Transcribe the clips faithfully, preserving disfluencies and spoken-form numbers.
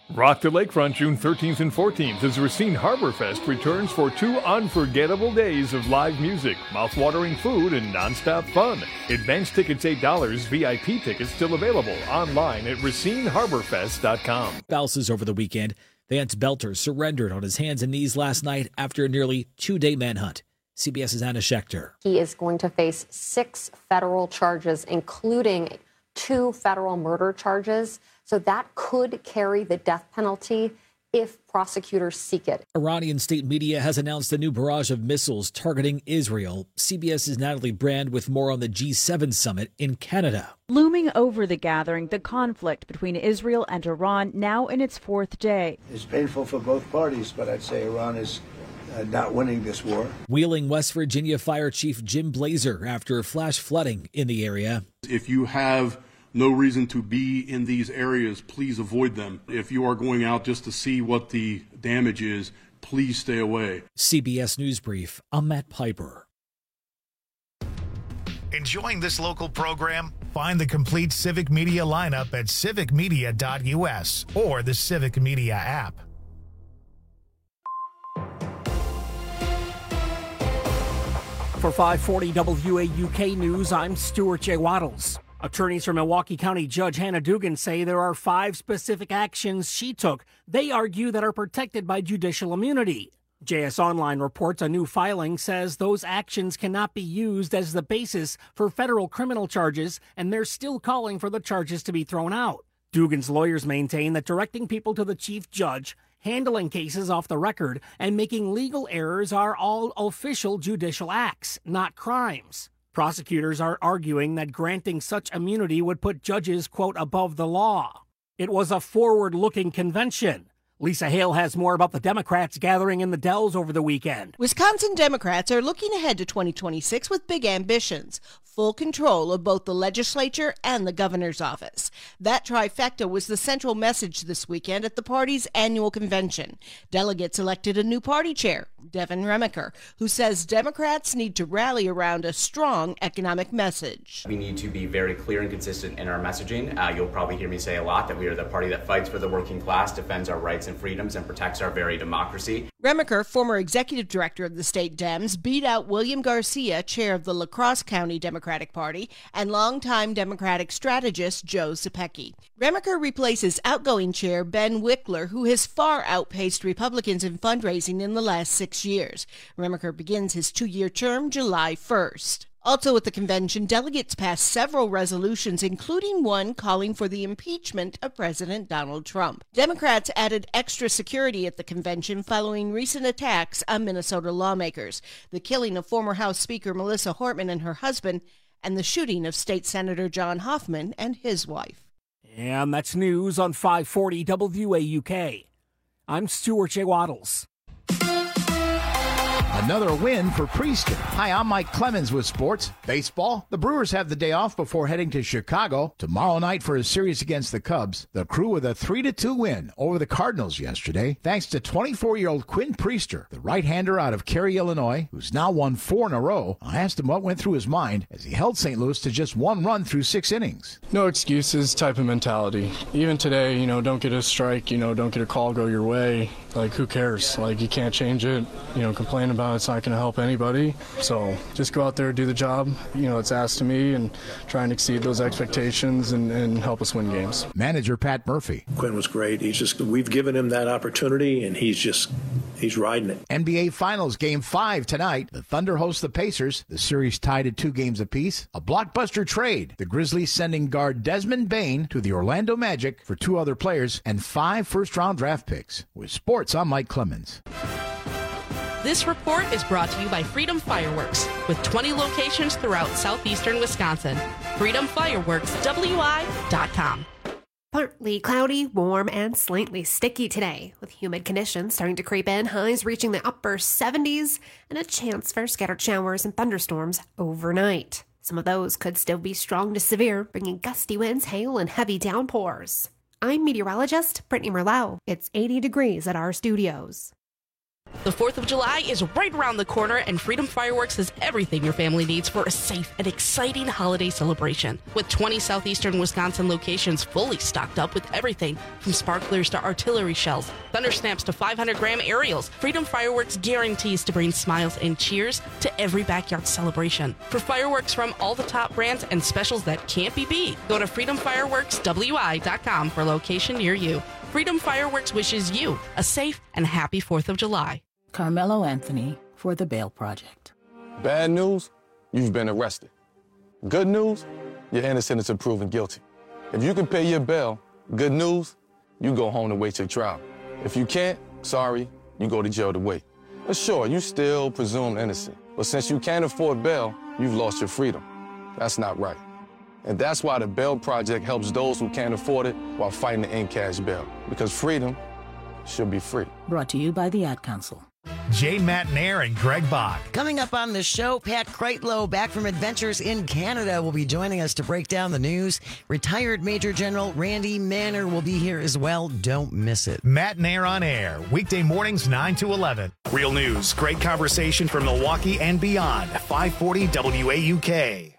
Rock the Lakefront June thirteenth and fourteenth as Racine Harbor Fest returns for two unforgettable days of live music, mouth-watering food, and nonstop fun. Advance tickets eight dollars, V I P tickets still available online at racine harbor fest dot com. Spouses over the weekend. Vance Belter surrendered on his hands and knees last night after a nearly two-day manhunt. CBS's Anna Schechter. He is going to face six federal charges, including two federal murder charges. So that could carry the death penalty if prosecutors seek it. Iranian state media has announced a new barrage of missiles targeting Israel. CBS's Natalie Brand with more on the G seven summit in Canada. Looming over the gathering, the conflict between Israel and Iran now in its fourth day. It's painful for both parties, but I'd say Iran is uh, not winning this war. Wheeling, West Virginia Fire Chief Jim Blazer after flash flooding in the area. If you have no reason to be in these areas, please avoid them. If you are going out just to see what the damage is, please stay away. C B S News Brief, I'm Matt Piper. Enjoying this local program? Find the complete Civic Media lineup at civic media dot U S or the Civic Media app. For five forty W A U K News, I'm Stuart J. Waddles. Attorneys for Milwaukee County Judge Hannah Dugan say there are five specific actions she took they argue that are protected by judicial immunity. J S Online reports a new filing says those actions cannot be used as the basis for federal criminal charges, and they're still calling for the charges to be thrown out. Dugan's lawyers maintain that directing people to the chief judge, handling cases off the record, and making legal errors are all official judicial acts, not crimes. Prosecutors are arguing that granting such immunity would put judges, quote, above the law. It was a forward-looking convention. Lisa Hale has more about the Democrats gathering in the Dells over the weekend. Wisconsin Democrats are looking ahead to twenty twenty-six with big ambitions, full control of both the legislature and the governor's office. That trifecta was the central message this weekend at the party's annual convention. Delegates elected a new party chair, Devin Remiker, who says Democrats need to rally around a strong economic message. We need to be very clear and consistent in our messaging. Uh, you'll probably hear me say a lot that we are the party that fights for the working class, defends our rights and freedoms, and protects our very democracy. Remiker, former executive director of the state Dems, beat out William Garcia, chair of the La Crosse County Democratic Party, and longtime Democratic strategist Joe Zepecki. Remiker replaces outgoing chair Ben Wickler, who has far outpaced Republicans in fundraising in the last six years. Remiker begins his two-year term July first. Also at the convention, delegates passed several resolutions, including one calling for the impeachment of President Donald Trump. Democrats added extra security at the convention following recent attacks on Minnesota lawmakers, the killing of former House Speaker Melissa Hortman and her husband, and the shooting of State Senator John Hoffman and his wife. And that's news on five forty W A U K. I'm Stuart J. Waddles. Another win for Priester. Hi, I'm Mike Clemens with sports. Baseball. The Brewers have the day off before heading to Chicago tomorrow night for a series against the Cubs. The Crew with a three to two win over the Cardinals yesterday, thanks to twenty-four-year-old Quinn Priester, the right-hander out of Cary, Illinois, who's now won four in a row. I asked him what went through his mind as he held Saint Louis to just one run through six innings. No excuses type of mentality. Even today, you know, don't get a strike, you know, don't get a call go your way. Like, who cares? Like, you can't change it. You know, complain about it's not going to help anybody. So just go out there, do the job, you know, it's asked of me, and try and exceed those expectations and, and help us win games. Manager Pat Murphy. Quinn was great. He's just, we've given him that opportunity, and he's just, he's riding it. N B A Finals Game five tonight. The Thunder host the Pacers. The series tied at two games apiece. A blockbuster trade. The Grizzlies sending guard Desmond Bane to the Orlando Magic for two other players and five first-round draft picks. With sports, I'm Mike Clemens. This report is brought to you by Freedom Fireworks, with twenty locations throughout southeastern Wisconsin. freedom fireworks w i dot com. Partly cloudy, warm, and slightly sticky today, with humid conditions starting to creep in, highs reaching the upper seventies, and a chance for scattered showers and thunderstorms overnight. Some of those could still be strong to severe, bringing gusty winds, hail, and heavy downpours. I'm meteorologist Brittany Merlot. It's eighty degrees at our studios. The fourth of July is right around the corner, and Freedom Fireworks has everything your family needs for a safe and exciting holiday celebration. With twenty southeastern Wisconsin locations fully stocked up with everything from sparklers to artillery shells, thunder snaps to five hundred gram aerials, Freedom Fireworks guarantees to bring smiles and cheers to every backyard celebration. For fireworks from all the top brands and specials that can't be beat, go to freedom fireworks w i dot com for a location near you. Freedom Fireworks wishes you a safe and happy fourth of July. Carmelo Anthony for the Bail Project. Bad news, you've been arrested. Good news, you're innocent until proven guilty. If you can pay your bail, good news, you go home to wait your trial. If you can't, sorry, you go to jail to wait. But sure, you still presumed innocent. But since you can't afford bail, you've lost your freedom. That's not right. And that's why the Bail Project helps those who can't afford it while fighting to end cash bail. Because freedom should be free. Brought to you by the Ad Council. Jay Matnair and Greg Bach. Coming up on the show, Pat Kreitlow, back from adventures in Canada, will be joining us to break down the news. Retired Major General Randy Manner will be here as well. Don't miss it. Matnair on air, weekday mornings nine to eleven. Real news, great conversation from Milwaukee and beyond. five forty W A U K.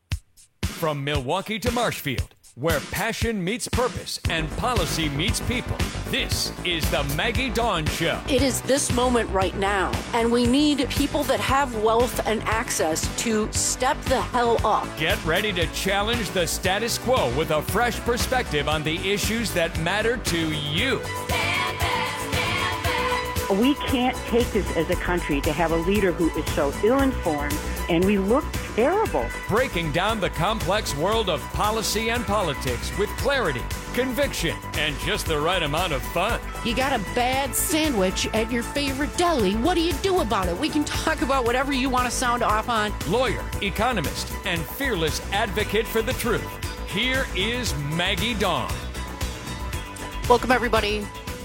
From Milwaukee to Marshfield, where passion meets purpose and policy meets people. This is the Maggie Dawn Show. It is this moment right now, and we need people that have wealth and access to step the hell up. Get ready to challenge the status quo with a fresh perspective on the issues that matter to you. Stand back, stand back. We can't take this as a country to have a leader who is so ill-informed, and we look terrible. Breaking down the complex world of policy and politics with clarity, conviction, and just the right amount of fun. You got a bad sandwich at your favorite deli. What do you do about it? We can talk about whatever you want to sound off on. Lawyer, economist, and fearless advocate for the truth. Here is Maggie Dawn. Welcome, everybody.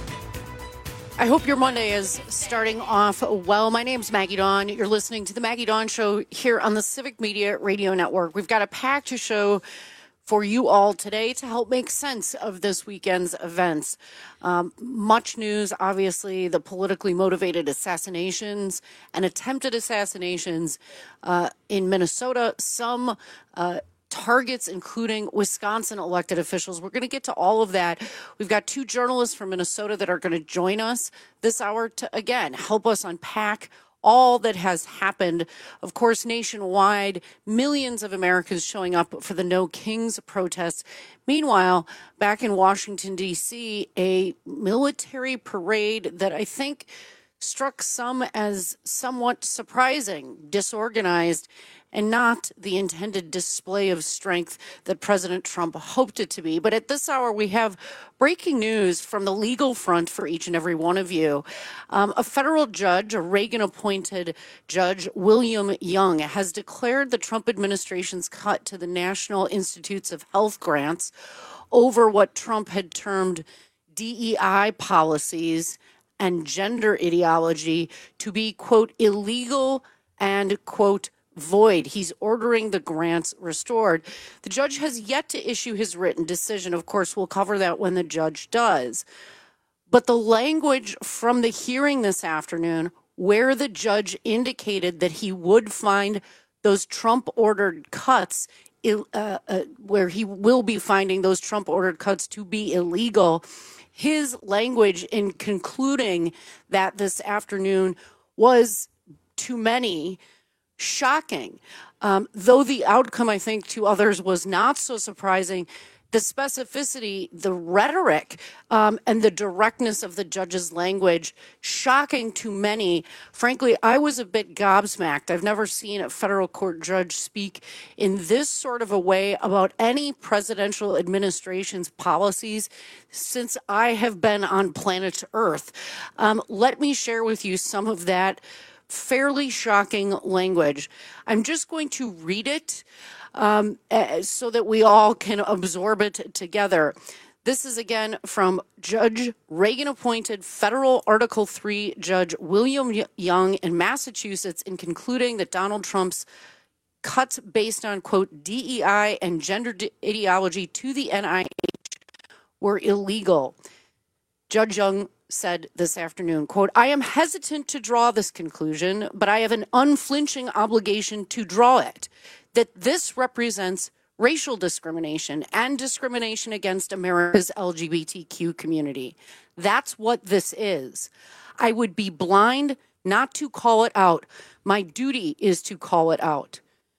I hope your Monday is starting off well. My name's Maggie Dawn. You're listening to the Maggie Dawn Show here on the Civic Media Radio Network. We've got a packed show for you all today to help make sense of this weekend's events. Um, much news, obviously, the politically motivated assassinations and attempted assassinations uh, in Minnesota. Some uh targets, including Wisconsin elected officials. We're going to get to all of that. We've got two journalists from Minnesota that are going to join us this hour to, again, help us unpack all that has happened. Of course, nationwide, millions of Americans showing up for the No Kings protests. Meanwhile, back in Washington, D C, a military parade that I think struck some as somewhat surprising, disorganized, and not the intended display of strength that President Trump hoped it to be. But at this hour, we have breaking news from the legal front for each and every one of you. Um, a federal judge, a Reagan-appointed judge, William Young, has declared the Trump administration's cut to the National Institutes of Health grants over what Trump had termed D E I policies and gender ideology to be, quote, illegal and, quote, void. He's ordering the grants restored. The judge has yet to issue his written decision. Of course, we'll cover that when the judge does. But the language from the hearing this afternoon, where the judge indicated that he would find those Trump-ordered cuts, uh, uh, where he will be finding those Trump-ordered cuts to be illegal, his language in concluding that this afternoon was, to many, shocking. Um, though the outcome, I think, to others was not so surprising, the specificity, the rhetoric, um, and the directness of the judge's language, shocking to many. Frankly, I was a bit gobsmacked. I've never seen a federal court judge speak in this sort of a way about any presidential administration's policies since I have been on planet Earth. Um, let me share with you some of that fairly shocking language. I'm just going to read it um, so that we all can absorb it together. This is again from Judge Reagan-appointed federal Article three Judge William Young in Massachusetts in concluding that Donald Trump's cuts based on, quote, D E I and gender ideology to the N I H were illegal. Judge Young said this afternoon, quote, I am hesitant to draw this conclusion, but I have an unflinching obligation to draw it, that this represents racial discrimination and discrimination against America's L G B T Q community. That's what this is. I would be blind not to call it out. My duty is to call it out.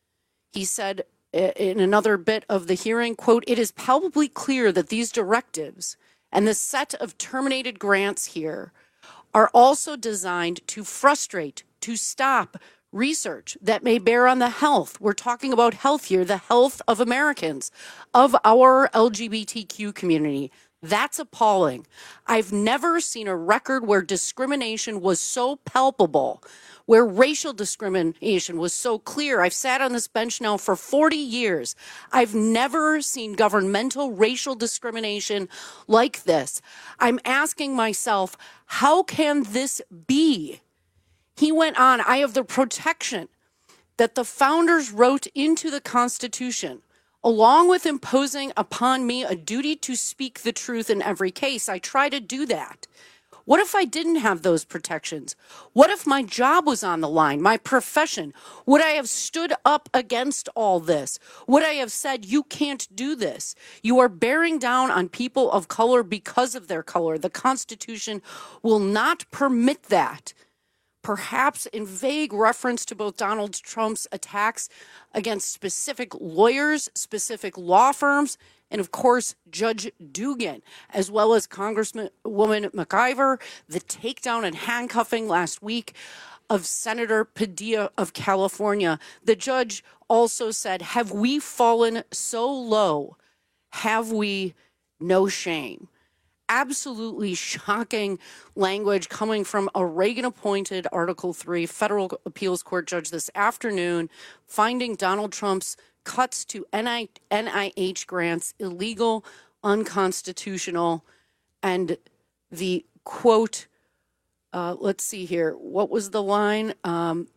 He said in another bit of the hearing, quote, it is palpably clear that these directives and the set of terminated grants here are also designed to frustrate, to stop research that may bear on the health. We're talking about health here, the health of Americans, of our L G B T Q community. That's appalling. I've never seen a record where discrimination was so palpable, where racial discrimination was so clear. I've sat on this bench now for forty years. I've never seen governmental racial discrimination like this. I'm asking myself, how can this be? He went on, I have the protection that the founders wrote into the Constitution, along with imposing upon me a duty to speak the truth in every case. I try to do that. What if I didn't have those protections? What if my job was on the line, my profession? Would I have stood up against all this? Would I have said, you can't do this? You are bearing down on people of color because of their color. The Constitution will not permit that. Perhaps in vague reference to both Donald Trump's attacks against specific lawyers, specific law firms, and of course, Judge Dugan, as well as Congresswoman McIver, the takedown and handcuffing last week of Senator Padilla of California. The judge also said, have we fallen so low? Have we no shame? Absolutely shocking language coming from a Reagan-appointed Article three federal appeals court judge this afternoon, finding Donald Trump's cuts to N I H grants illegal, unconstitutional, and the quote, uh, let's see here, what was the line? Um,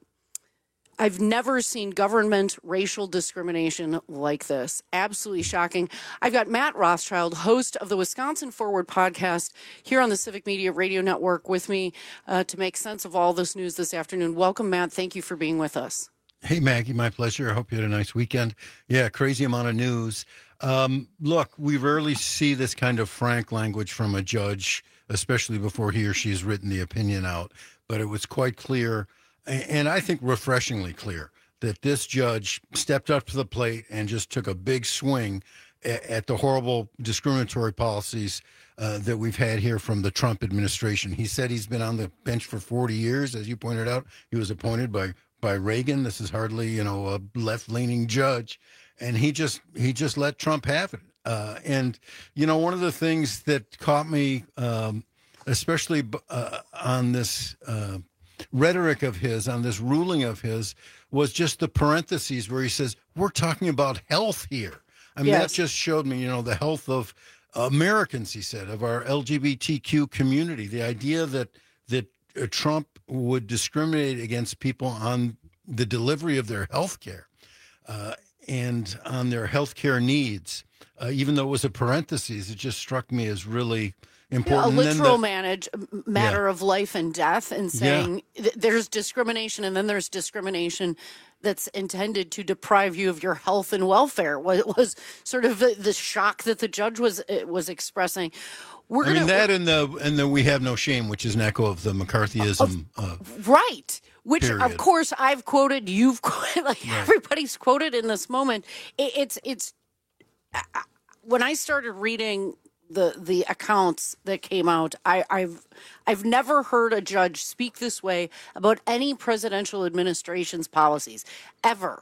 I've never seen government racial discrimination like this. Absolutely shocking. I've got Matt Rothschild, host of the Wisconsin Forward podcast here on the Civic Media Radio Network with me uh, to make sense of all this news this afternoon. Welcome, Matt. Thank you for being with us. Hey, Maggie, my pleasure. I hope you had a nice weekend. Yeah, crazy amount of news. Um, look, we rarely see this kind of frank language from a judge, especially before he or she has written the opinion out. But it was quite clear, and I think refreshingly clear, that this judge stepped up to the plate and just took a big swing at, at the horrible discriminatory policies uh, that we've had here from the Trump administration. He said he's been on the bench for forty years, as you pointed out. He was appointed by by Reagan. This is hardly, you know, a left-leaning judge, and he just he just let Trump have it. Uh, and you know, one of the things that caught me, um, especially uh, on this. Uh, rhetoric of his, on this ruling of his, was just the parentheses where he says, we're talking about health here. I mean, yes. That just showed me, you know, the health of Americans, he said, of our L G B T Q community. The idea that that uh, Trump would discriminate against people on the delivery of their health care uh, and on their health care needs, uh, even though it was a parentheses, it just struck me as really important. Yeah, a literal the, manage, matter yeah. of life and death, and saying yeah. th- there's discrimination, and then there's discrimination that's intended to deprive you of your health and welfare. Was, was sort of the, the shock that the judge was was expressing. We're I gonna, mean that, and the and the we have no shame, which is an echo of the McCarthyism. Of, uh, right. Which, period. Of course, I've quoted. You've quoted. Like right. Everybody's quoted in this moment. It, it's it's. Uh, when I started reading the the accounts that came out, I, I've I've never heard a judge speak this way about any presidential administration's policies ever.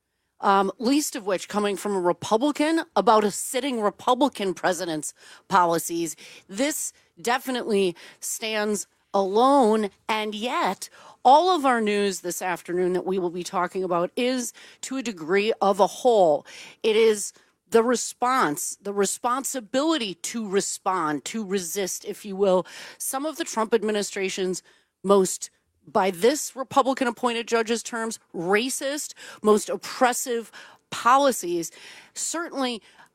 Um, least of which coming from a Republican about a sitting Republican president's policies. This definitely stands alone, and yet all of our news this afternoon that we will be talking about is to a degree of a whole. It is the response, the responsibility to respond, to resist, if you will, some of the Trump administration's most, by this Republican-appointed judge's terms, racist, most oppressive policies. Certainly,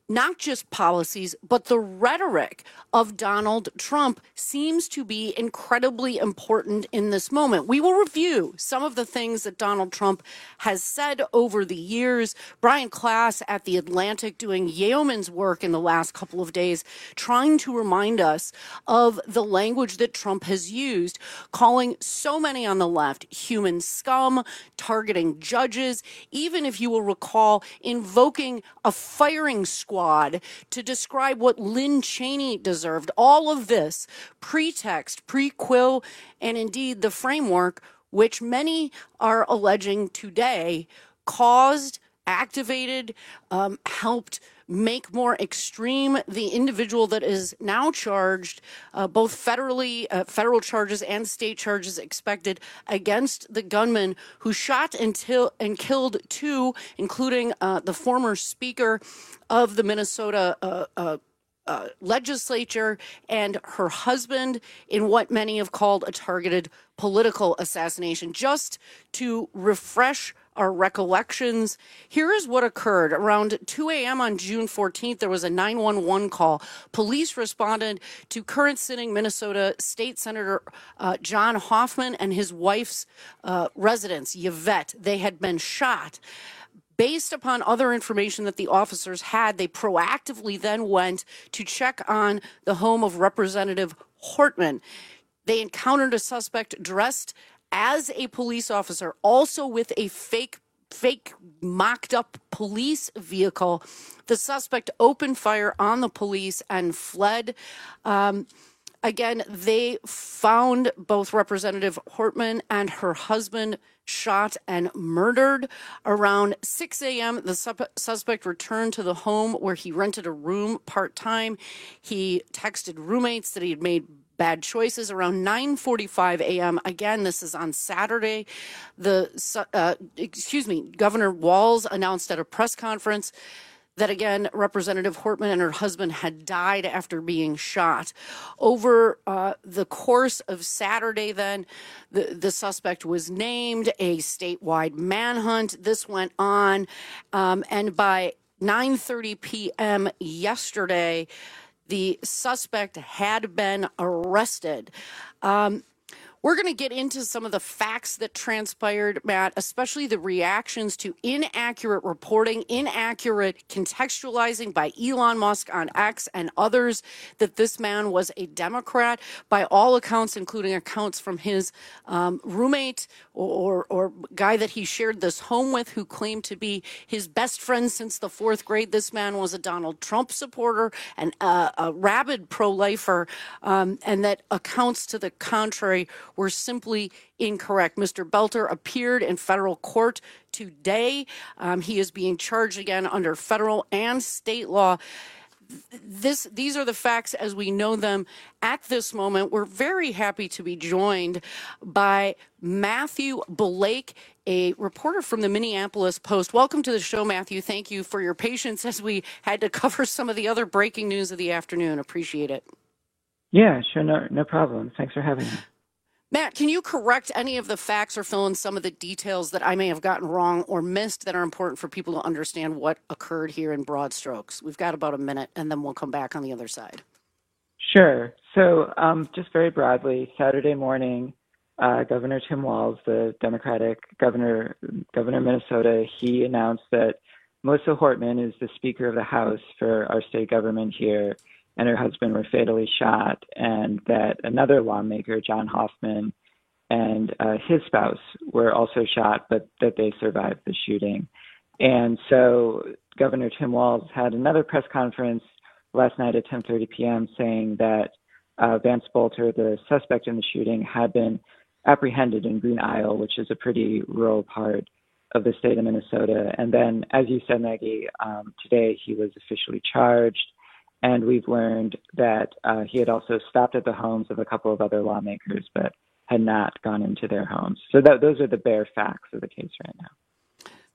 not just policies, but the rhetoric of Donald Trump seems to be incredibly important in this moment. We will review some of the things that Donald Trump has said over the years. Brian Klaas at The Atlantic doing yeoman's work in the last couple of days, trying to remind us of the language that Trump has used, calling so many on the left human scum, targeting judges, even if you will recall, invoking a firing squad to describe what Lynn Cheney deserved. All of this pretext, prequel, and indeed the framework, which many are alleging today caused, activated, um, helped make more extreme the individual that is now charged, uh, both federally, uh, federal charges and state charges expected against the gunman who shot until and killed two, including uh, the former speaker of the Minnesota uh, uh, uh, legislature and her husband in what many have called a targeted political assassination. Just to refresh our recollections, here is what occurred. Around two a.m. on June fourteenth, there was a nine one one call. Police responded to current sitting Minnesota State Senator uh, John Hoffman and his wife's uh, residence, Yvette. They had been shot. Based upon other information that the officers had, they proactively then went to check on the home of Representative Hortman. They encountered a suspect dressed as a police officer, also with a fake fake mocked up police vehicle. The suspect opened fire on the police and fled. Um, again, they found both Representative Hortman and her husband shot and murdered. Around six a.m., the sub- suspect returned to the home where he rented a room part-time. He texted roommates that he had made bad choices. Around nine forty-five a.m., again, this is on Saturday, the uh, excuse me, Governor Walz announced at a press conference that, again, Representative Hortman and her husband had died after being shot. Over uh, the course of Saturday, then, the, the suspect was named, a statewide manhunt. This went on, um, and by nine thirty p.m. yesterday, the suspect had been arrested. Um, we're going to get into some of the facts that transpired, Matt, especially the reactions to inaccurate reporting, inaccurate contextualizing by Elon Musk on X and others that this man was a Democrat. By all accounts, including accounts from his um, roommate or, or, or guy that he shared this home with, who claimed to be his best friend since the fourth grade. This man was a Donald Trump supporter and uh, a rabid pro-lifer, um, and that accounts to the contrary were simply incorrect. Mister Belter appeared in federal court today. Um, he is being charged again under federal and state law. This, these are the facts as we know them at this moment. We're very happy to be joined by Matthew Blake, a reporter from the Minneapolis Post. Welcome to the show, Matthew. Thank you for your patience as we had to cover some of the other breaking news of the afternoon. Appreciate it. Yeah, sure. No, no problem. Thanks for having me. Matt, can you correct any of the facts or fill in some of the details that I may have gotten wrong or missed that are important for people to understand what occurred here in broad strokes? We've got about a minute, and then we'll come back on the other side. Sure. So um, just very broadly, Saturday morning, uh, Governor Tim Walz, the Democratic governor, governor of Minnesota, he announced that Melissa Hortman is the Speaker of the House for our state government here, and her husband were fatally shot, and that another lawmaker, John Hoffman, and uh, his spouse were also shot, but that they survived the shooting. And so Governor Tim Walz had another press conference last night at ten thirty p.m. saying that uh, Vance Bolter, the suspect in the shooting, had been apprehended in Green Isle, which is a pretty rural part of the state of Minnesota. And then, as you said, Maggie, um, today he was officially charged. And we've learned that uh, he had also stopped at the homes of a couple of other lawmakers, but had not gone into their homes. So that, those are the bare facts of the case right now.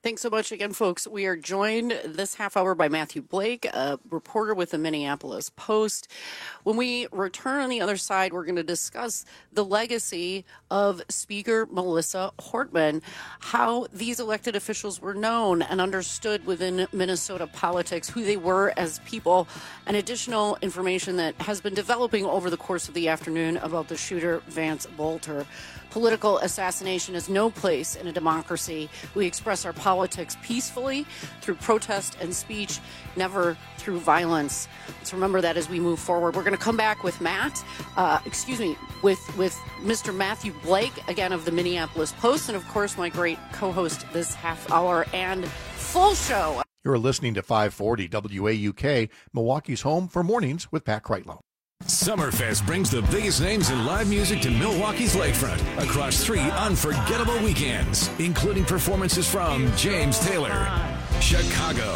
Thanks so much again, folks. We are joined this half hour by Matthew Blake, a reporter with the Minneapolis Post. When we return on the other side, we're going to discuss the legacy of Speaker Melissa Hortman, how these elected officials were known and understood within Minnesota politics, who they were as people, and additional information that has been developing over the course of the afternoon about the shooter, Vance Bolter. Political assassination has no place in a democracy. We express our politics peacefully through protest and speech, never through violence. Let's remember that as we move forward. We're going to come back with Matt, uh, excuse me, with, with Mister Matthew Blake, again, of the Minneapolis Post, and of course, my great co-host this half hour and full show. You're listening to five forty W A U K, Milwaukee's home for mornings with Pat Kreitlow. Summerfest brings the biggest names in live music to Milwaukee's lakefront across three unforgettable weekends, including performances from James Taylor, Chicago,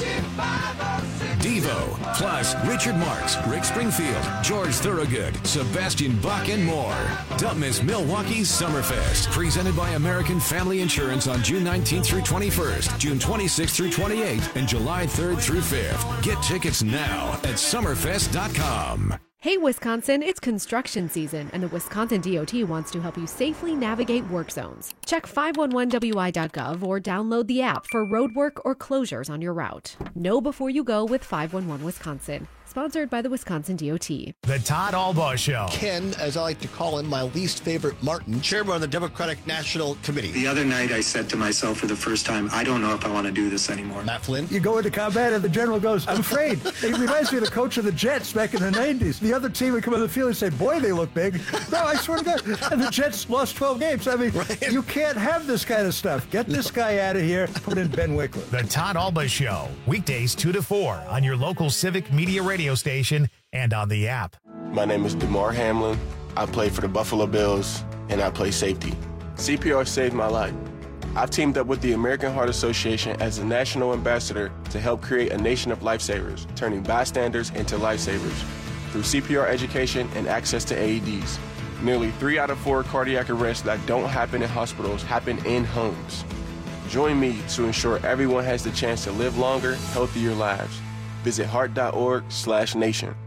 Devo, plus Richard Marx, Rick Springfield, George Thorogood, Sebastian Bach, and more. Don't miss Milwaukee's Summerfest, presented by American Family Insurance on June nineteenth through twenty-first, June twenty-sixth through twenty-eighth, and July third through fifth. Get tickets now at summerfest dot com. Hey, Wisconsin, it's construction season, and the Wisconsin D O T wants to help you safely navigate work zones. Check five one one W I dot gov or download the app for road work or closures on your route. Know before you go with five one one Wisconsin. Sponsored by the Wisconsin D O T. The Todd Albaugh Show. Ken, as I like to call him, my least favorite Martin, chairman of the Democratic National Committee. The other night I said to myself for the first time, I don't know if I want to do this anymore. Matt Flynn. You go into combat and the general goes, I'm afraid. It reminds me of the coach of the Jets back in the nineties. The other team would come on the field and say, boy, they look big. No, I swear to God. And the Jets lost twelve games. I mean, right. You can't have this kind of stuff. Get this guy out of here. Put in Ben Wickler. The Todd Albaugh Show. Weekdays two to four on your local Civic Media radio station and on the app. My name is DeMar Hamlin. I play for the Buffalo Bills, and I play safety. C P R saved my life. I've teamed up with the American Heart Association as a national ambassador to help create a nation of lifesavers, turning bystanders into lifesavers through C P R education and access to A E Ds. Nearly three out of four cardiac arrests that don't happen in hospitals happen in homes. Join me to ensure everyone has the chance to live longer, healthier lives. Visit heart.org slash nation.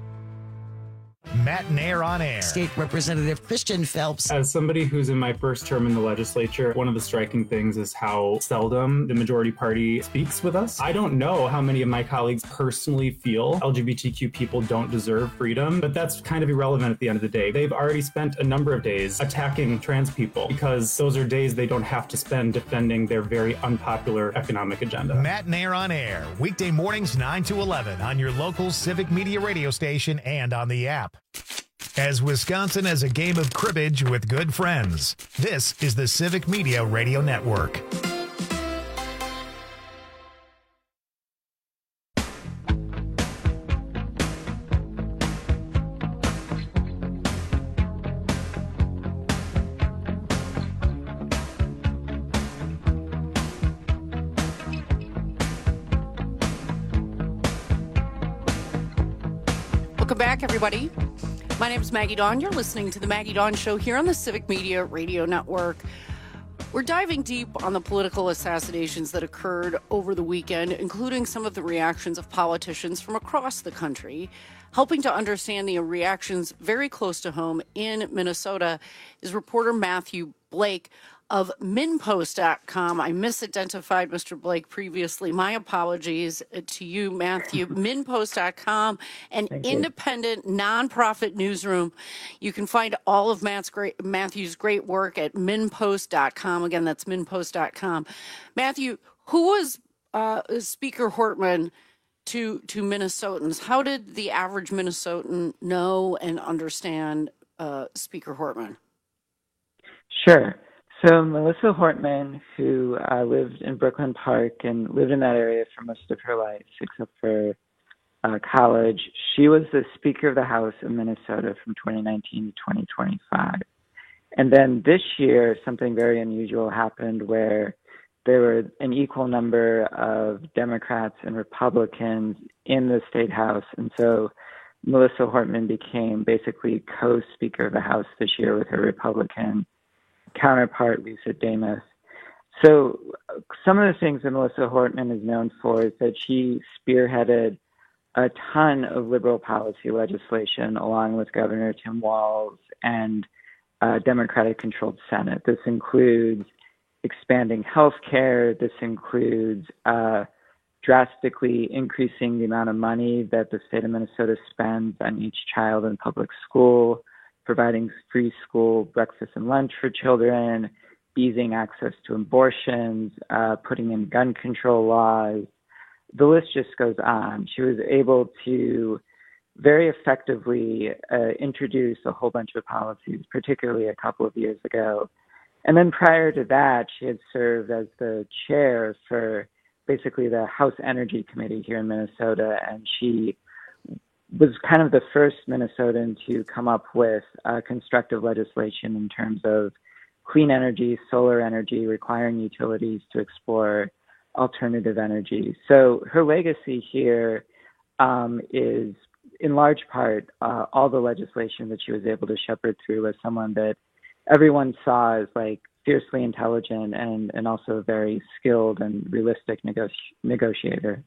Matt and Air on Air. State Representative Christian Phelps. As somebody who's in my first term in the legislature, one of the striking things is how seldom the majority party speaks with us. I don't know how many of my colleagues personally feel L G B T Q people don't deserve freedom, but that's kind of irrelevant at the end of the day. They've already spent a number of days attacking trans people because those are days they don't have to spend defending their very unpopular economic agenda. Matt and Air on Air, weekday mornings nine to eleven on your local Civic Media radio station and on the app. As Wisconsin has a game of cribbage with good friends, this is the Civic Media Radio Network. Welcome back, everybody. My name is Maggie Dawn. You're listening to The Maggie Dawn Show here on the Civic Media Radio Network. We're diving deep on the political assassinations that occurred over the weekend, including some of the reactions of politicians from across the country. Helping to understand the reactions very close to home in Minnesota is reporter Matthew Blake of min post dot com. I misidentified Mister Blake previously. My apologies to you, Matthew. min post dot com, an Thank independent, you. nonprofit newsroom. You can find all of Matt's great, Matthew's great work at min post dot com. Again, that's min post dot com. Matthew, who was uh, Speaker Hortman to, to Minnesotans? How did the average Minnesotan know and understand uh, Speaker Hortman? Sure. So Melissa Hortman, who uh, lived in Brooklyn Park and lived in that area for most of her life, except for uh, college, she was the Speaker of the House of Minnesota from twenty nineteen to twenty twenty-five. And then this year, something very unusual happened where there were an equal number of Democrats and Republicans in the state house. And so Melissa Hortman became basically co-Speaker of the House this year with her Republican counterpart, Lisa Damas. So some of the things that Melissa Hortman is known for is that she spearheaded a ton of liberal policy legislation along with Governor Tim Walz and uh, Democratic-controlled Senate. This includes expanding health care. This includes uh, drastically increasing the amount of money that the state of Minnesota spends on each child in public school, providing free school breakfast and lunch for children, easing access to abortions, uh, putting in gun control laws. The list just goes on. She was able to very effectively uh, introduce a whole bunch of policies, particularly a couple of years ago. And then prior to that, she had served as the chair for basically the House Energy Committee here in Minnesota, and she was kind of the first Minnesotan to come up with uh, constructive legislation in terms of clean energy, solar energy, requiring utilities to explore alternative energy. So her legacy here um, is, in large part, uh, all the legislation that she was able to shepherd through as someone that everyone saw as like fiercely intelligent and, and also a very skilled and realistic nego- negotiator.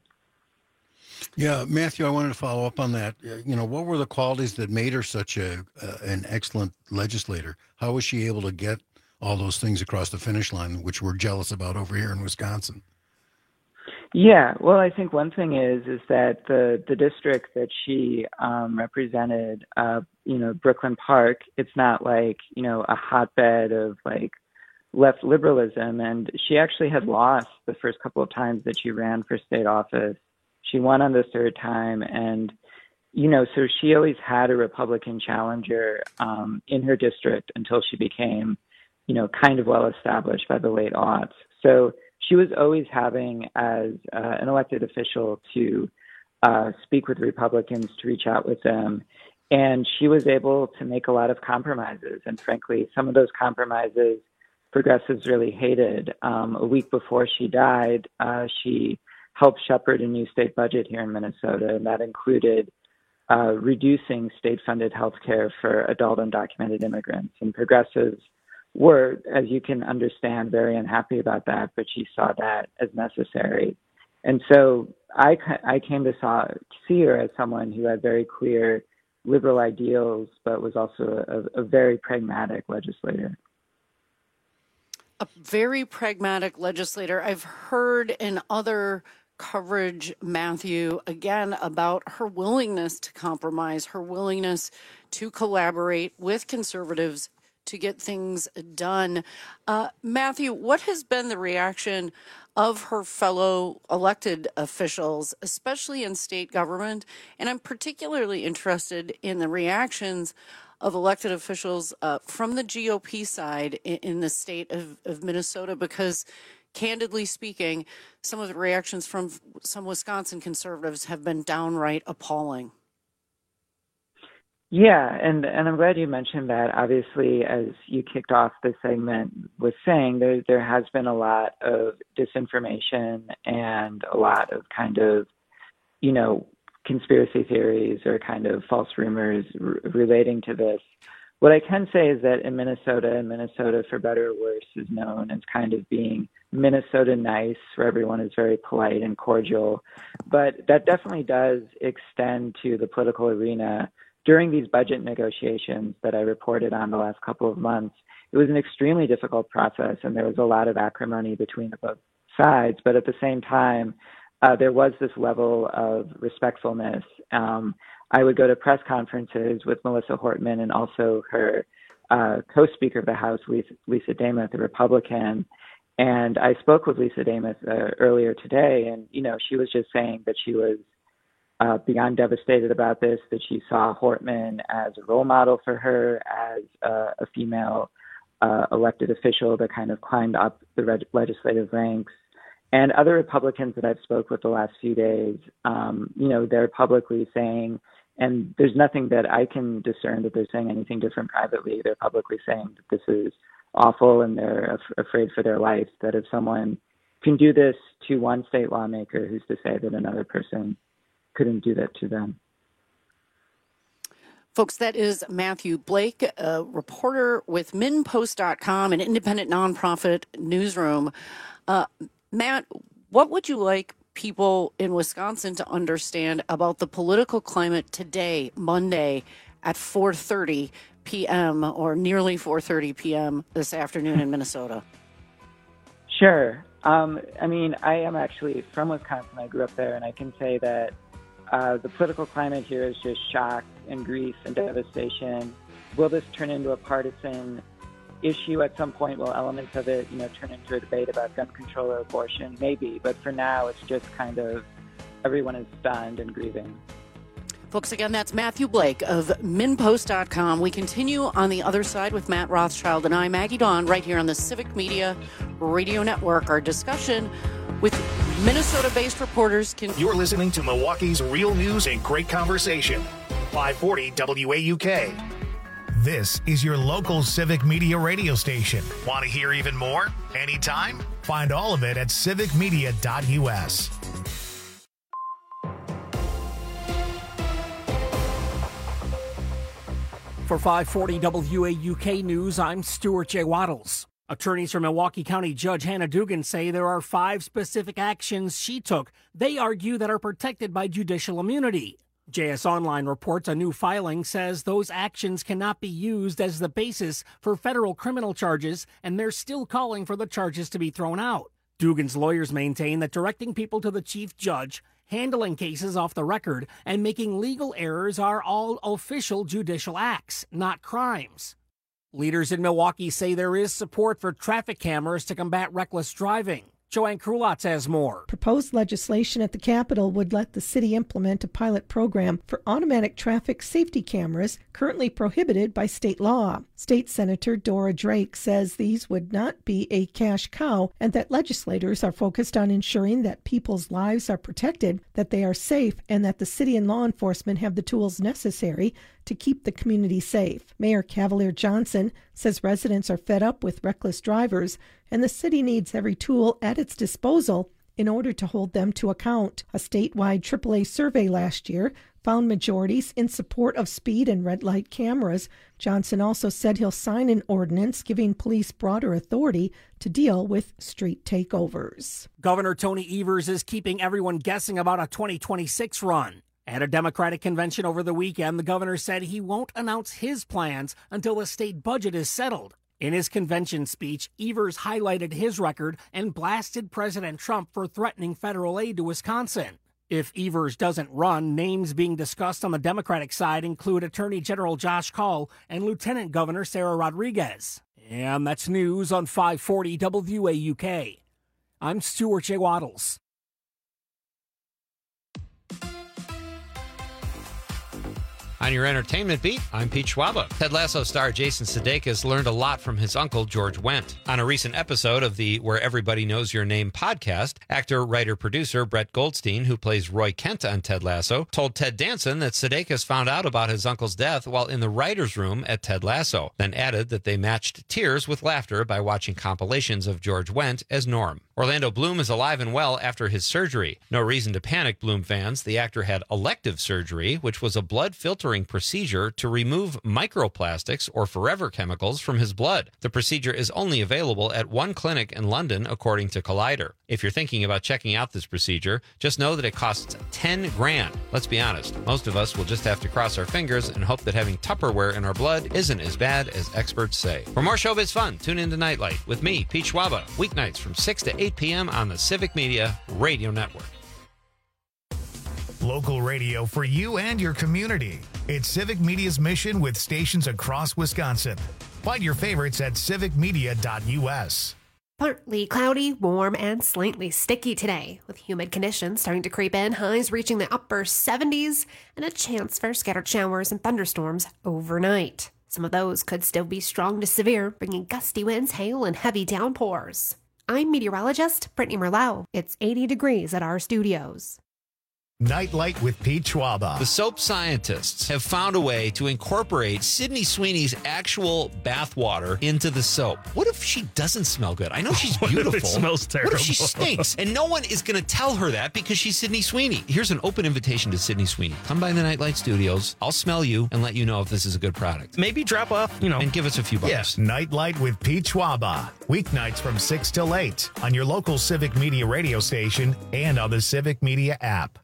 Yeah, Matthew, I wanted to follow up on that. Uh, You know, what were the qualities that made her such a uh, an excellent legislator? How was she able to get all those things across the finish line, which we're jealous about over here in Wisconsin? Yeah, well, I think one thing is is that the the district that she um, represented, uh, you know, Brooklyn Park, it's not like, you know, a hotbed of like left liberalism, and she actually had lost the first couple of times that she ran for state office. She won on the third time, and you know, so she always had a Republican challenger um, in her district until she became, you know, kind of well established by the late aughts. So she was always having, as uh, an elected official, to uh, speak with Republicans, to reach out with them. And she was able to make a lot of compromises. And frankly, some of those compromises progressives really hated. Um, a week before she died, uh, she helped shepherd a new state budget here in Minnesota, and that included uh, reducing state-funded health care for adult undocumented immigrants. And progressives were, as you can understand, very unhappy about that, but she saw that as necessary. And so I, I came to saw, see her as someone who had very clear liberal ideals, but was also a, a very pragmatic legislator. A very pragmatic legislator. I've heard in other coverage, Matthew, again, about her willingness to compromise, her willingness to collaborate with conservatives to get things done. Uh, Matthew, what has been the reaction of her fellow elected officials, especially in state government? And I'm particularly interested in the reactions of elected officials uh, from the G O P side in, in the state of, of Minnesota, because candidly speaking, some of the reactions from some Wisconsin conservatives have been downright appalling. Yeah, and, and I'm glad you mentioned that. Obviously, as you kicked off the segment with saying, there there has been a lot of disinformation and a lot of kind of, you know, conspiracy theories or kind of false rumors r- relating to this. What I can say is that in Minnesota, and Minnesota, for better or worse, is known as kind of being Minnesota nice, where everyone is very polite and cordial. But that definitely does extend to the political arena. During these budget negotiations that I reported on the last couple of months, it was an extremely difficult process, and there was a lot of acrimony between the both sides. But at the same time, uh, there was this level of respectfulness. Um, I would go to press conferences with Melissa Hortman and also her uh, co-speaker of the House, Lisa, Lisa Demuth, a Republican. And I spoke with Lisa Demuth uh, earlier today, and, you know, she was just saying that she was Uh, beyond devastated about this, that she saw Hortman as a role model for her, as uh, a female uh, elected official that kind of climbed up the reg- legislative ranks. And other Republicans that I've spoke with the last few days, um, you know, they're publicly saying, and there's nothing that I can discern that they're saying anything different privately. They're publicly saying that this is awful, and they're af- afraid for their life, that if someone can do this to one state lawmaker, who's to say that another person couldn't do that to them. Folks, that is Matthew Blake, a reporter with min post dot com, an independent nonprofit newsroom. Uh, Matt, what would you like people in Wisconsin to understand about the political climate today, Monday, at four thirty p.m. or nearly four thirty p.m. this afternoon in Minnesota? Sure. Um, I mean, I am actually from Wisconsin. I grew up there, and I can say that uh, the political climate here is just shock and grief and devastation. Will this turn into a partisan issue at some point? Will elements of it, you know, turn into a debate about gun control or abortion? Maybe, but for now, it's just kind of everyone is stunned and grieving. Folks, again, that's Matthew Blake of min post dot com. We continue on the other side with Matt Rothschild and I, Maggie Dawn, right here on the Civic Media Radio Network. Our discussion with Minnesota-based reporters. Can- You're listening to Milwaukee's Real News and Great Conversation. five forty W A U K. This is your local Civic Media radio station. Want to hear even more? Anytime? Find all of it at civic media dot U S. For five forty W A U K News, I'm Stuart J. Waddles. Attorneys from Milwaukee County Judge Hannah Dugan say there are five specific actions she took they argue that are protected by judicial immunity. J S Online reports a new filing says those actions cannot be used as the basis for federal criminal charges, and they're still calling for the charges to be thrown out. Dugan's lawyers maintain that directing people to the chief judge, handling cases off the record, and making legal errors are all official judicial acts, not crimes. Leaders in Milwaukee say there is support for traffic cameras to combat reckless driving. Joanne Krulatz has more. Proposed legislation at the Capitol would let the city implement a pilot program for automatic traffic safety cameras currently prohibited by state law. State Senator Dora Drake says these would not be a cash cow and that legislators are focused on ensuring that people's lives are protected, that they are safe, and that the city and law enforcement have the tools necessary to keep the community safe. Mayor Cavalier Johnson says residents are fed up with reckless drivers and the city needs every tool at its disposal in order to hold them to account. A statewide triple A survey last year found majorities in support of speed and red light cameras. Johnson also said he'll sign an ordinance giving police broader authority to deal with street takeovers. Governor Tony Evers is keeping everyone guessing about a twenty twenty-six run. At a Democratic convention over the weekend, the governor said he won't announce his plans until the state budget is settled. In his convention speech, Evers highlighted his record and blasted President Trump for threatening federal aid to Wisconsin. If Evers doesn't run, names being discussed on the Democratic side include Attorney General Josh Kaul and Lieutenant Governor Sarah Rodriguez. And that's news on five forty W A U K. I'm Stuart J. Waddles. On your entertainment beat, I'm Pete Schwaba. Ted Lasso star Jason Sudeikis learned a lot from his uncle, George Wendt. On a recent episode of the Where Everybody Knows Your Name podcast, actor, writer, producer Brett Goldstein, who plays Roy Kent on Ted Lasso, told Ted Danson that Sudeikis found out about his uncle's death while in the writer's room at Ted Lasso, then added that they matched tears with laughter by watching compilations of George Wendt as Norm. Orlando Bloom is alive and well after his surgery. No reason to panic, Bloom fans. The actor had elective surgery, which was a blood filtering procedure to remove microplastics or forever chemicals from his blood. The procedure is only available at one clinic in London, according to Collider. If you're thinking about checking out this procedure, just know that it costs ten grand. Let's be honest, most of us will just have to cross our fingers and hope that having Tupperware in our blood isn't as bad as experts say. For more showbiz fun, tune in to Nightlight with me, Pete Schwaba, weeknights from six to eight p.m. on the Civic Media Radio Network. Local radio for you and your community. It's Civic Media's mission with stations across Wisconsin. Find your favorites at civic media dot U S. Partly cloudy, warm, and slightly sticky today, with humid conditions starting to creep in, highs reaching the upper seventies, and a chance for scattered showers and thunderstorms overnight. Some of those could still be strong to severe, bringing gusty winds, hail, and heavy downpours. I'm meteorologist Brittany Merlot. It's eighty degrees at our studios. Nightlight with Pete Schwaba. The soap scientists have found a way to incorporate Sydney Sweeney's actual bathwater into the soap. What if she doesn't smell good? I know she's What if it beautiful. smells What if she terrible? stinks? And no one is going to tell her that because she's Sydney Sweeney. Here's an open invitation to Sydney Sweeney. Come by the Nightlight Studios. I'll smell you and let you know if this is a good product. Maybe drop off, you know. And give us a few bucks. Yes, Nightlight with Pete Schwaba. Weeknights from six till eight on your local Civic Media radio station and on the Civic Media app.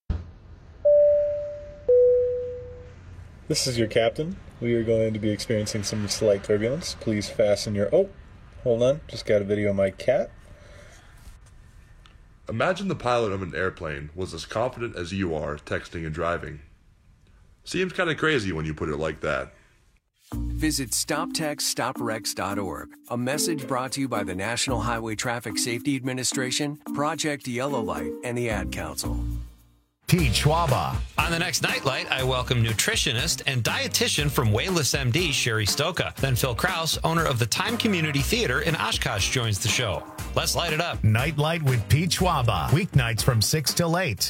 This is your captain. We are going to be experiencing some slight turbulence. Please fasten your... Oh, hold on. Just got a video of my cat. Imagine the pilot of an airplane was as confident as you are texting and driving. Seems kind of crazy when you put it like that. Visit stop text stop wrecks dot org. A message brought to you by the National Highway Traffic Safety Administration, Project Yellow Light, and the Ad Council. Pete Schwaba. On the next Nightlight, I welcome nutritionist and dietitian from Wayless M D, Sherry Stoka. Then Phil Kraus, owner of the Time Community Theater in Oshkosh, joins the show. Let's light it up. Nightlight with Pete Schwaba. Weeknights from six till eight.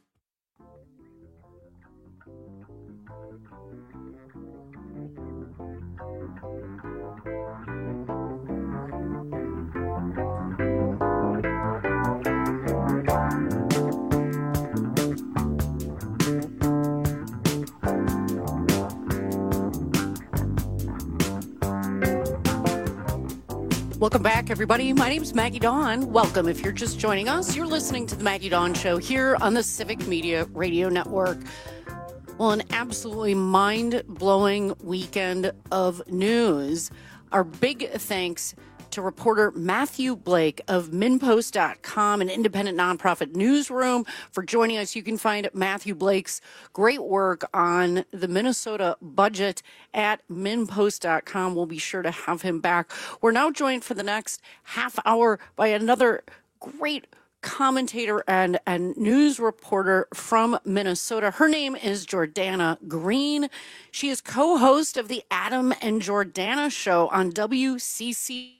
Welcome back, everybody. My name's Maggie Dawn. Welcome. If you're just joining us, you're listening to the Maggie Dawn Show here on the Civic Media Radio Network. Well, an absolutely mind-blowing weekend of news. Our big thanks to reporter Matthew Blake of min post dot com, an independent nonprofit newsroom, for joining us. You can find Matthew Blake's great work on the Minnesota budget at min post dot com. We'll be sure to have him back. We're now joined for the next half hour by another great commentator and, and news reporter from Minnesota. Her name is Jordana Green. She is co-host of the Adam and Jordana Show on W C C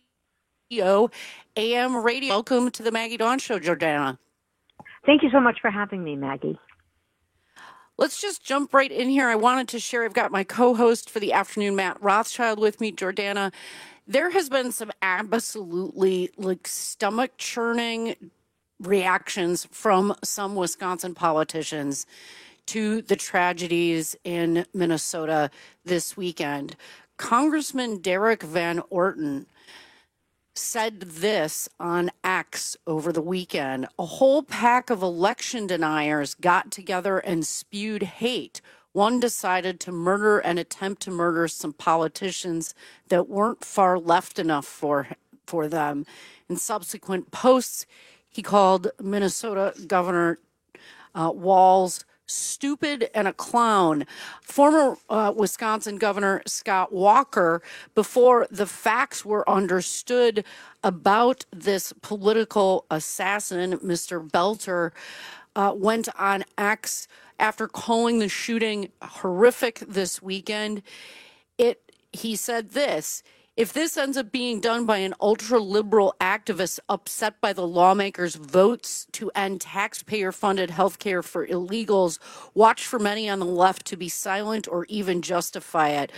A M Radio. Welcome to the Maggie Dawn Show, Jordana. Thank you so much for having me, Maggie. Let's just jump right in here. I wanted to share, I've got my co-host for the afternoon, Matt Rothschild, with me, Jordana. There has been some absolutely like stomach churning reactions from some Wisconsin politicians to the tragedies in Minnesota this weekend. Congressman Derek Van Orton said this on X over the weekend. A whole pack of election deniers got together and spewed hate. One decided to murder and attempt to murder some politicians that weren't far left enough for for them. In subsequent posts, he called Minnesota Governor uh, Walz stupid and a clown. Former uh, Wisconsin Governor Scott Walker, before the facts were understood about this political assassin, Mister Belter, uh, went on X after calling the shooting horrific this weekend. It he said this: if this ends up being done by an ultra-liberal activist upset by the lawmakers' votes to end taxpayer-funded health care for illegals, watch for many on the left to be silent or even justify it.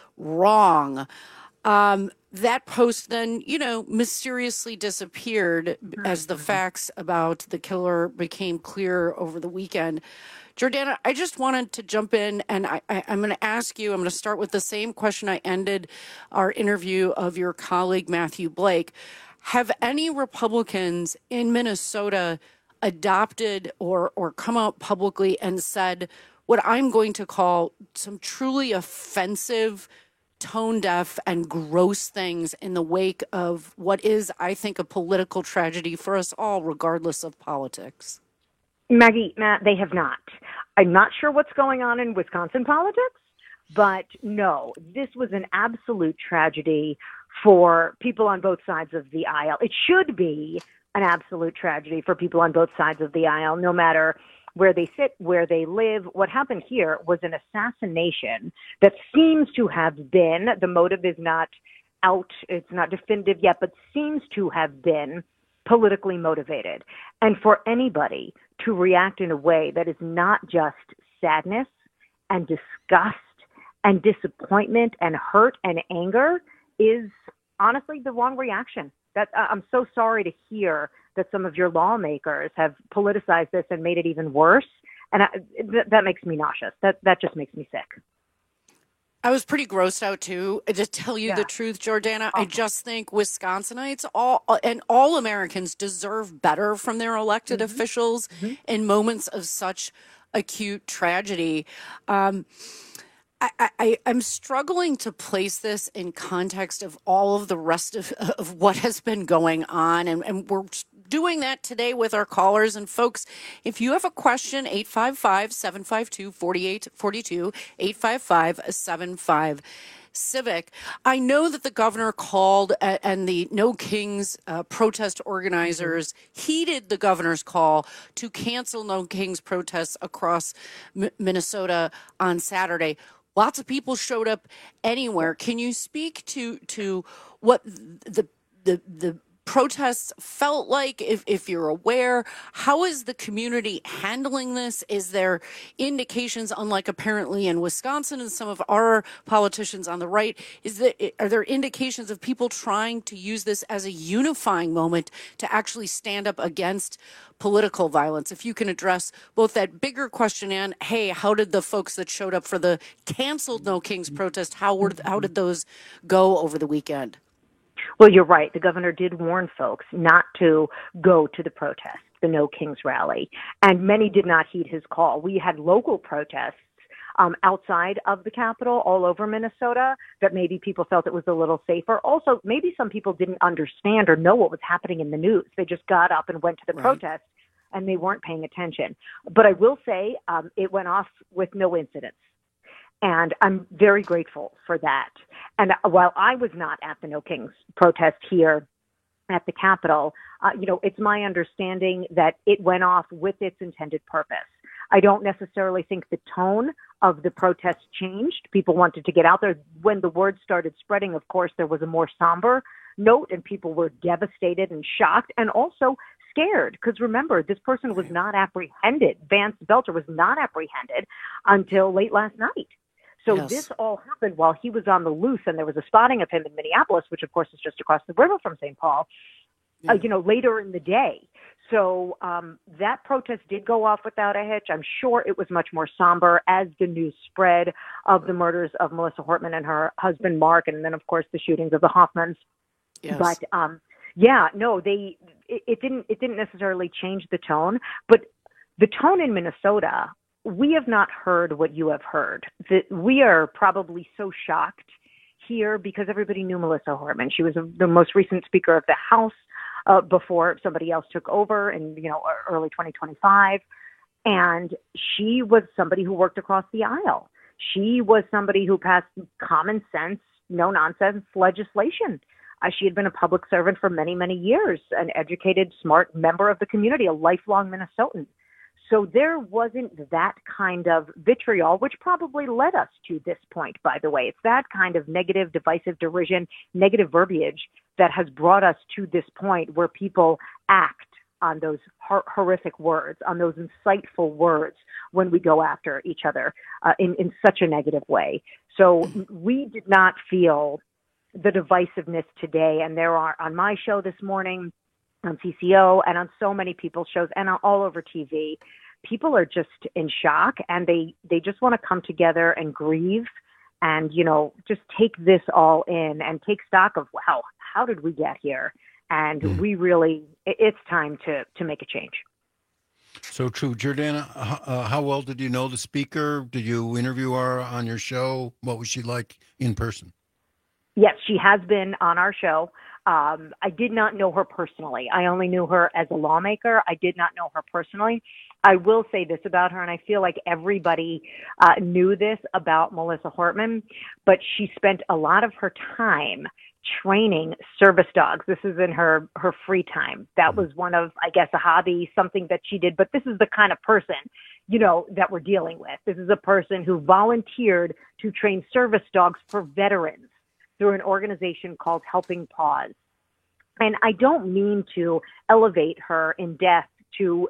Wrong. Um, that post then, you know, mysteriously disappeared as the facts about the killer became clear over the weekend. Jordana, I just wanted to jump in, and I, I, I'm going to ask you, I'm going to start with the same question I ended our interview of your colleague, Matthew Blake. Have any Republicans in Minnesota adopted or, or come out publicly and said what I'm going to call some truly offensive, tone-deaf, and gross things in the wake of what is, I think, a political tragedy for us all, regardless of politics? Maggie, Matt, they have not. I'm not sure what's going on in Wisconsin politics, but no, this was an absolute tragedy for people on both sides of the aisle. It should be an absolute tragedy for people on both sides of the aisle, no matter where they sit, where they live. What happened here was an assassination that seems to have been, the motive is not out, it's not definitive yet, but seems to have been politically motivated. And for anybody to react in a way that is not just sadness and disgust and disappointment and hurt and anger is honestly the wrong reaction. That I'm so sorry to hear that some of your lawmakers have politicized this and made it even worse. And I, th- that makes me nauseous. That that just makes me sick. I was pretty grossed out too. To tell you yeah. the truth, Jordana, oh. I just think Wisconsinites all and all Americans deserve better from their elected mm-hmm. officials mm-hmm. in moments of such acute tragedy. Um, I, I, I'm struggling to place this in context of all of the rest of, of what has been going on. And, and we're doing that today with our callers. And folks, if you have a question, eight five five, seven five two, four eight four two, eight five five, seven five Civic. I know that the governor called uh, and the No Kings uh, protest organizers mm-hmm. heeded the governor's call to cancel No Kings protests across M- Minnesota on Saturday. Lots of people showed up anywhere. Can you speak to to what the the the protests felt like, if, if you're aware? How is the community handling this? Is there indications, unlike apparently in Wisconsin and some of our politicians on the right, is that are there indications of people trying to use this as a unifying moment to actually stand up against political violence? If you can address both that bigger question and, hey, how did the folks that showed up for the canceled No Kings protest, how were how did those go over the weekend? Well, you're right. The governor did warn folks not to go to the protest, the No Kings rally, and many did not heed his call. We had local protests um, outside of the Capitol all over Minnesota that maybe people felt it was a little safer. Also, maybe some people didn't understand or know what was happening in the news. They just got up and went to the right. protest, and they weren't paying attention. But I will say um, it went off with no incidents. And I'm very grateful for that. And while I was not at the No Kings protest here at the Capitol, uh, you know, it's my understanding that it went off with its intended purpose. I don't necessarily think the tone of the protest changed. People wanted to get out there. When the word started spreading, of course, there was a more somber note, and people were devastated and shocked and also scared. Because remember, this person was not apprehended. Vance Belcher was not apprehended until late last night. So yes. this all happened while he was on the loose, and there was a spotting of him in Minneapolis, which, of course, is just across the river from Saint Paul, yeah. uh, you know, later in the day. So um, that protest did go off without a hitch. I'm sure it was much more somber as the news spread of the murders of Melissa Hortman and her husband, Mark, and then, of course, the shootings of the Hoffmans. Yes. But, um, yeah, no, they it, it didn't it didn't necessarily change the tone. But the tone in Minnesota, we have not heard what you have heard. That we are probably so shocked here because everybody knew Melissa Hortman. She was a, the most recent Speaker of the House uh, before somebody else took over in, you know, early twenty twenty-five. And she was somebody who worked across the aisle. She was somebody who passed common sense, no nonsense legislation. Uh, she had been a public servant for many, many years, an educated, smart member of the community, a lifelong Minnesotan. So there wasn't that kind of vitriol, which probably led us to this point, by the way. It's that kind of negative, divisive derision, negative verbiage that has brought us to this point where people act on those hor- horrific words, on those insightful words when we go after each other uh, in, in such a negative way. So we did not feel the divisiveness today. And there are, on my show this morning, on C C O and on so many people's shows and all over T V, people are just in shock, and they, they just want to come together and grieve and, you know, just take this all in and take stock of, wow, how did we get here? And mm. we really, it's time to, to make a change. So true. Jordana, uh, how well did you know the speaker? Did you interview her on your show? What was she like in person? Yes, she has been on our show. Um, I did not know her personally. I only knew her as a lawmaker. I did not know her personally. I will say this about her, and I feel like everybody uh, knew this about Melissa Hortman, but she spent a lot of her time training service dogs. This is in her, her free time. That was one of, I guess, a hobby, something that she did. But this is the kind of person, you know, that we're dealing with. This is a person who volunteered to train service dogs for veterans through an organization called Helping Paws. And I don't mean to elevate her in death to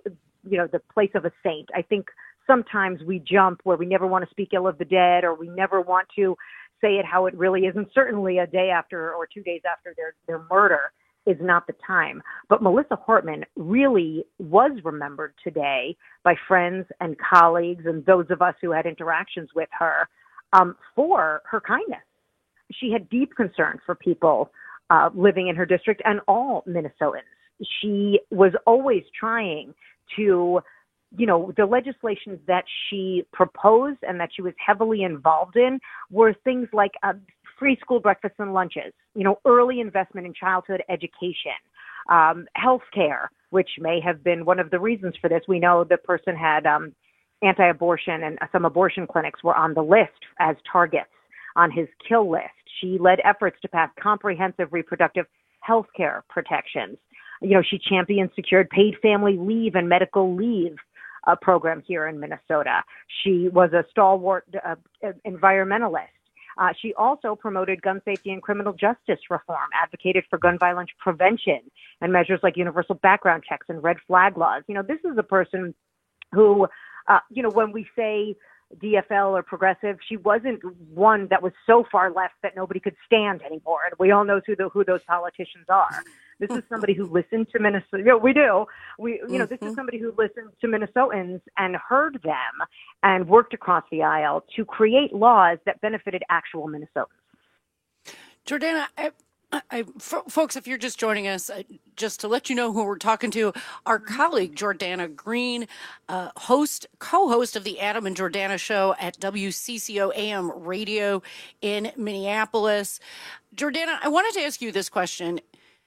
you know, the place of a saint. I think sometimes we jump where we never want to speak ill of the dead, or we never want to say it how it really is. And certainly a day after or two days after their, their murder is not the time. But Melissa Hortman really was remembered today by friends and colleagues and those of us who had interactions with her um, for her kindness. She had deep concern for people uh, living in her district and all Minnesotans. She was always trying to, you know, the legislations that she proposed and that she was heavily involved in were things like uh, free school breakfasts and lunches, you know, early investment in childhood education, um, health care, which may have been one of the reasons for this. We know the person had um, anti-abortion, and some abortion clinics were on the list as targets on his kill list. She led efforts to pass comprehensive reproductive health care protections. You know, she championed secured paid family leave and medical leave uh, program here in Minnesota. She was a stalwart uh, environmentalist. Uh, she also promoted gun safety and criminal justice reform, advocated for gun violence prevention and measures like universal background checks and red flag laws. You know, this is a person who, uh, you know, when we say D F L or progressive, she wasn't one that was so far left that nobody could stand anymore. And we all know who the, who those politicians are. This is somebody who listened to Minnesota. You know, we do. We, you know, this is somebody who listened to Minnesotans and heard them and worked across the aisle to create laws that benefited actual Minnesotans. Jordana, I, I, f- folks, if you're just joining us, uh, just to let you know who we're talking to, our colleague Jordana Green, uh, host, co-host of the Adam and Jordana Show at W C C O A M Radio in Minneapolis. Jordana, I wanted to ask you this question.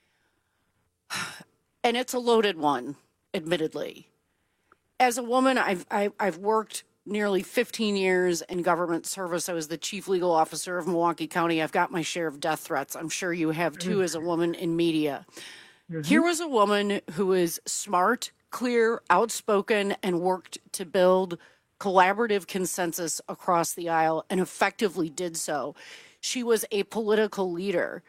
And it's a loaded one, admittedly. As a woman, I've, I've I've worked nearly fifteen years in government service. I was the chief legal officer of Milwaukee County. I've got my share of death threats. I'm sure you have too, as a woman in media. Mm-hmm. Here was a woman who is smart, clear, outspoken, and worked to build collaborative consensus across the aisle, and effectively did so. She was a political leader.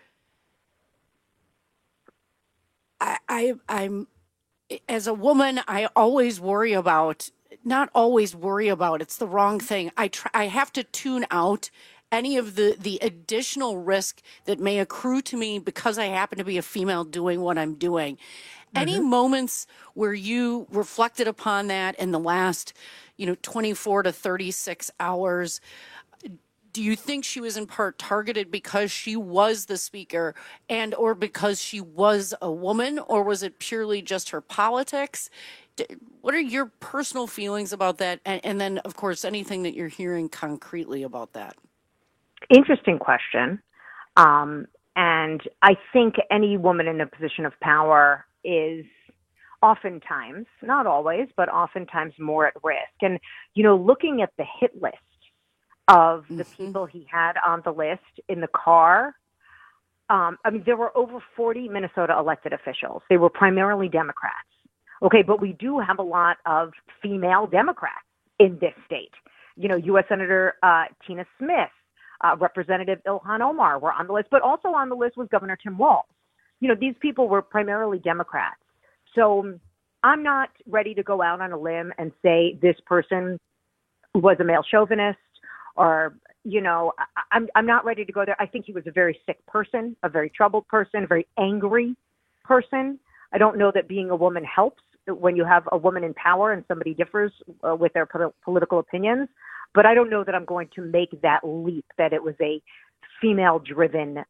I, I, I'm, as a woman, I always worry about, not always worry about, it's the wrong thing. I try, I have to tune out any of the, the additional risk that may accrue to me because I happen to be a female doing what I'm doing. Mm-hmm. Any moments where you reflected upon that in the last, you know, twenty-four to thirty-six hours? Do you think she was in part targeted because she was the speaker and or because she was a woman, or was it purely just her politics? What are your personal feelings about that? And, and then, of course, anything that you're hearing concretely about that? Interesting question. Um, and I think any woman in a position of power is oftentimes, not always, but oftentimes more at risk. And, you know, looking at the hit list of the mm-hmm. people he had on the list in the car. Um, I mean, there were over forty Minnesota elected officials. They were primarily Democrats. Okay, but we do have a lot of female Democrats in this state. You know, U S Senator uh, Tina Smith, uh, Representative Ilhan Omar were on the list, but also on the list was Governor Tim Walz. You know, these people were primarily Democrats. So I'm not ready to go out on a limb and say this person was a male chauvinist. Or, you know, I'm I'm not ready to go there. I think he was a very sick person, a very troubled person, a very angry person. I don't know that being a woman helps when you have a woman in power and somebody differs uh, with their po- political opinions. But I don't know that I'm going to make that leap that it was a female-driven,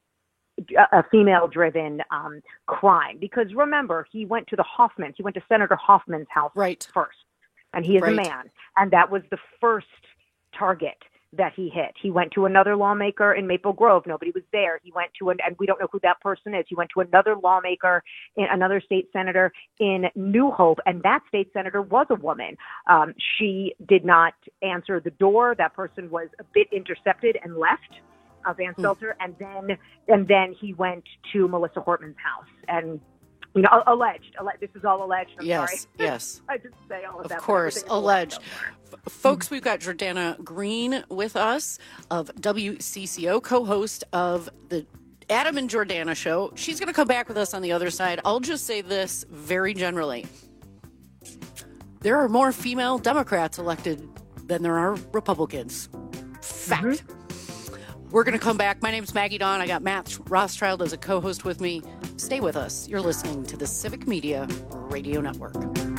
a female-driven um, crime. Because remember, he went to the Hoffman, he went to Senator Hoffman's house right. first, and he is right. a man, and that was the first target that he hit. He went to another lawmaker in Maple Grove. Nobody was there. He went to, an, and we don't know who that person is. He went to another lawmaker, in another state senator in New Hope, and that state senator was a woman. Um, she did not answer the door. That person was a bit intercepted and left, uh, Van Stelter, mm. and then and then he went to Melissa Hortman's house. And You know, alleged. Alleged. This is all alleged. I'm yes, sorry. yes. I didn't say all of, of that. Of course, alleged. F- folks, we've got Jordana Green with us, of W C C O, co-host of the Adam and Jordana Show. She's going to come back with us on the other side. I'll just say this very generally. there are more female Democrats elected than there are Republicans. Fact. Mm-hmm. We're going to come back. My name's Maggie Dawn. I got Matt Rothschild as a co-host with me. Stay with us. You're listening to the Civic Media Radio Network.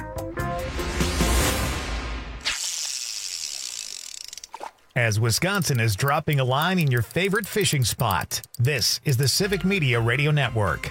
As Wisconsin is dropping a line in your favorite fishing spot, this is the Civic Media Radio Network.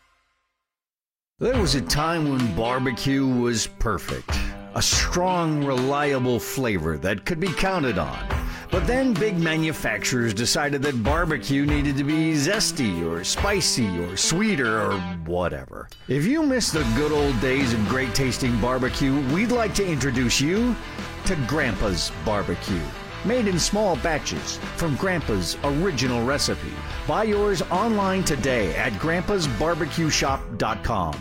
There was a time when barbecue was perfect. A strong, reliable flavor that could be counted on. But then big manufacturers decided that barbecue needed to be zesty or spicy or sweeter or whatever. If you miss the good old days of great tasting barbecue, we'd like to introduce you to Grandpa's Barbecue. Made in small batches from Grandpa's original recipe. Buy yours online today at grandpas barbecue shop dot com.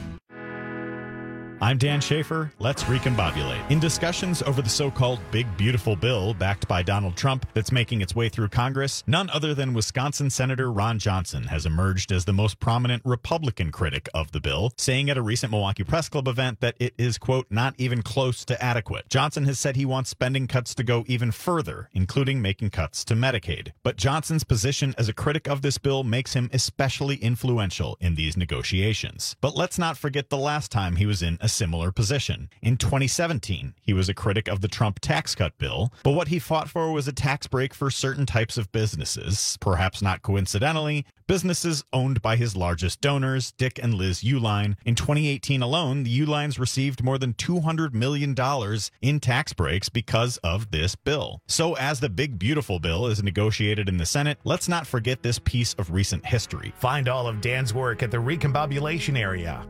I'm Dan Schaefer. Let's recombobulate. In discussions over the so-called Big Beautiful Bill backed by Donald Trump that's making its way through Congress, none other than Wisconsin Senator Ron Johnson has emerged as the most prominent Republican critic of the bill, saying at a recent Milwaukee Press Club event that it is, quote, not even close to adequate. Johnson has said he wants spending cuts to go even further, including making cuts to Medicaid. But Johnson's position as a critic of this bill makes him especially influential in these negotiations. But let's not forget the last time he was in a similar position. In twenty seventeen, he was a critic of the Trump tax cut bill, but what he fought for was a tax break for certain types of businesses, perhaps not coincidentally, businesses owned by his largest donors, Dick and Liz Uihlein. In twenty eighteen alone, the Uihleins received more than two hundred million dollars in tax breaks because of this bill. So as the Big Beautiful Bill is negotiated in the Senate, let's not forget this piece of recent history. Find all of Dan's work at the Recombobulation area.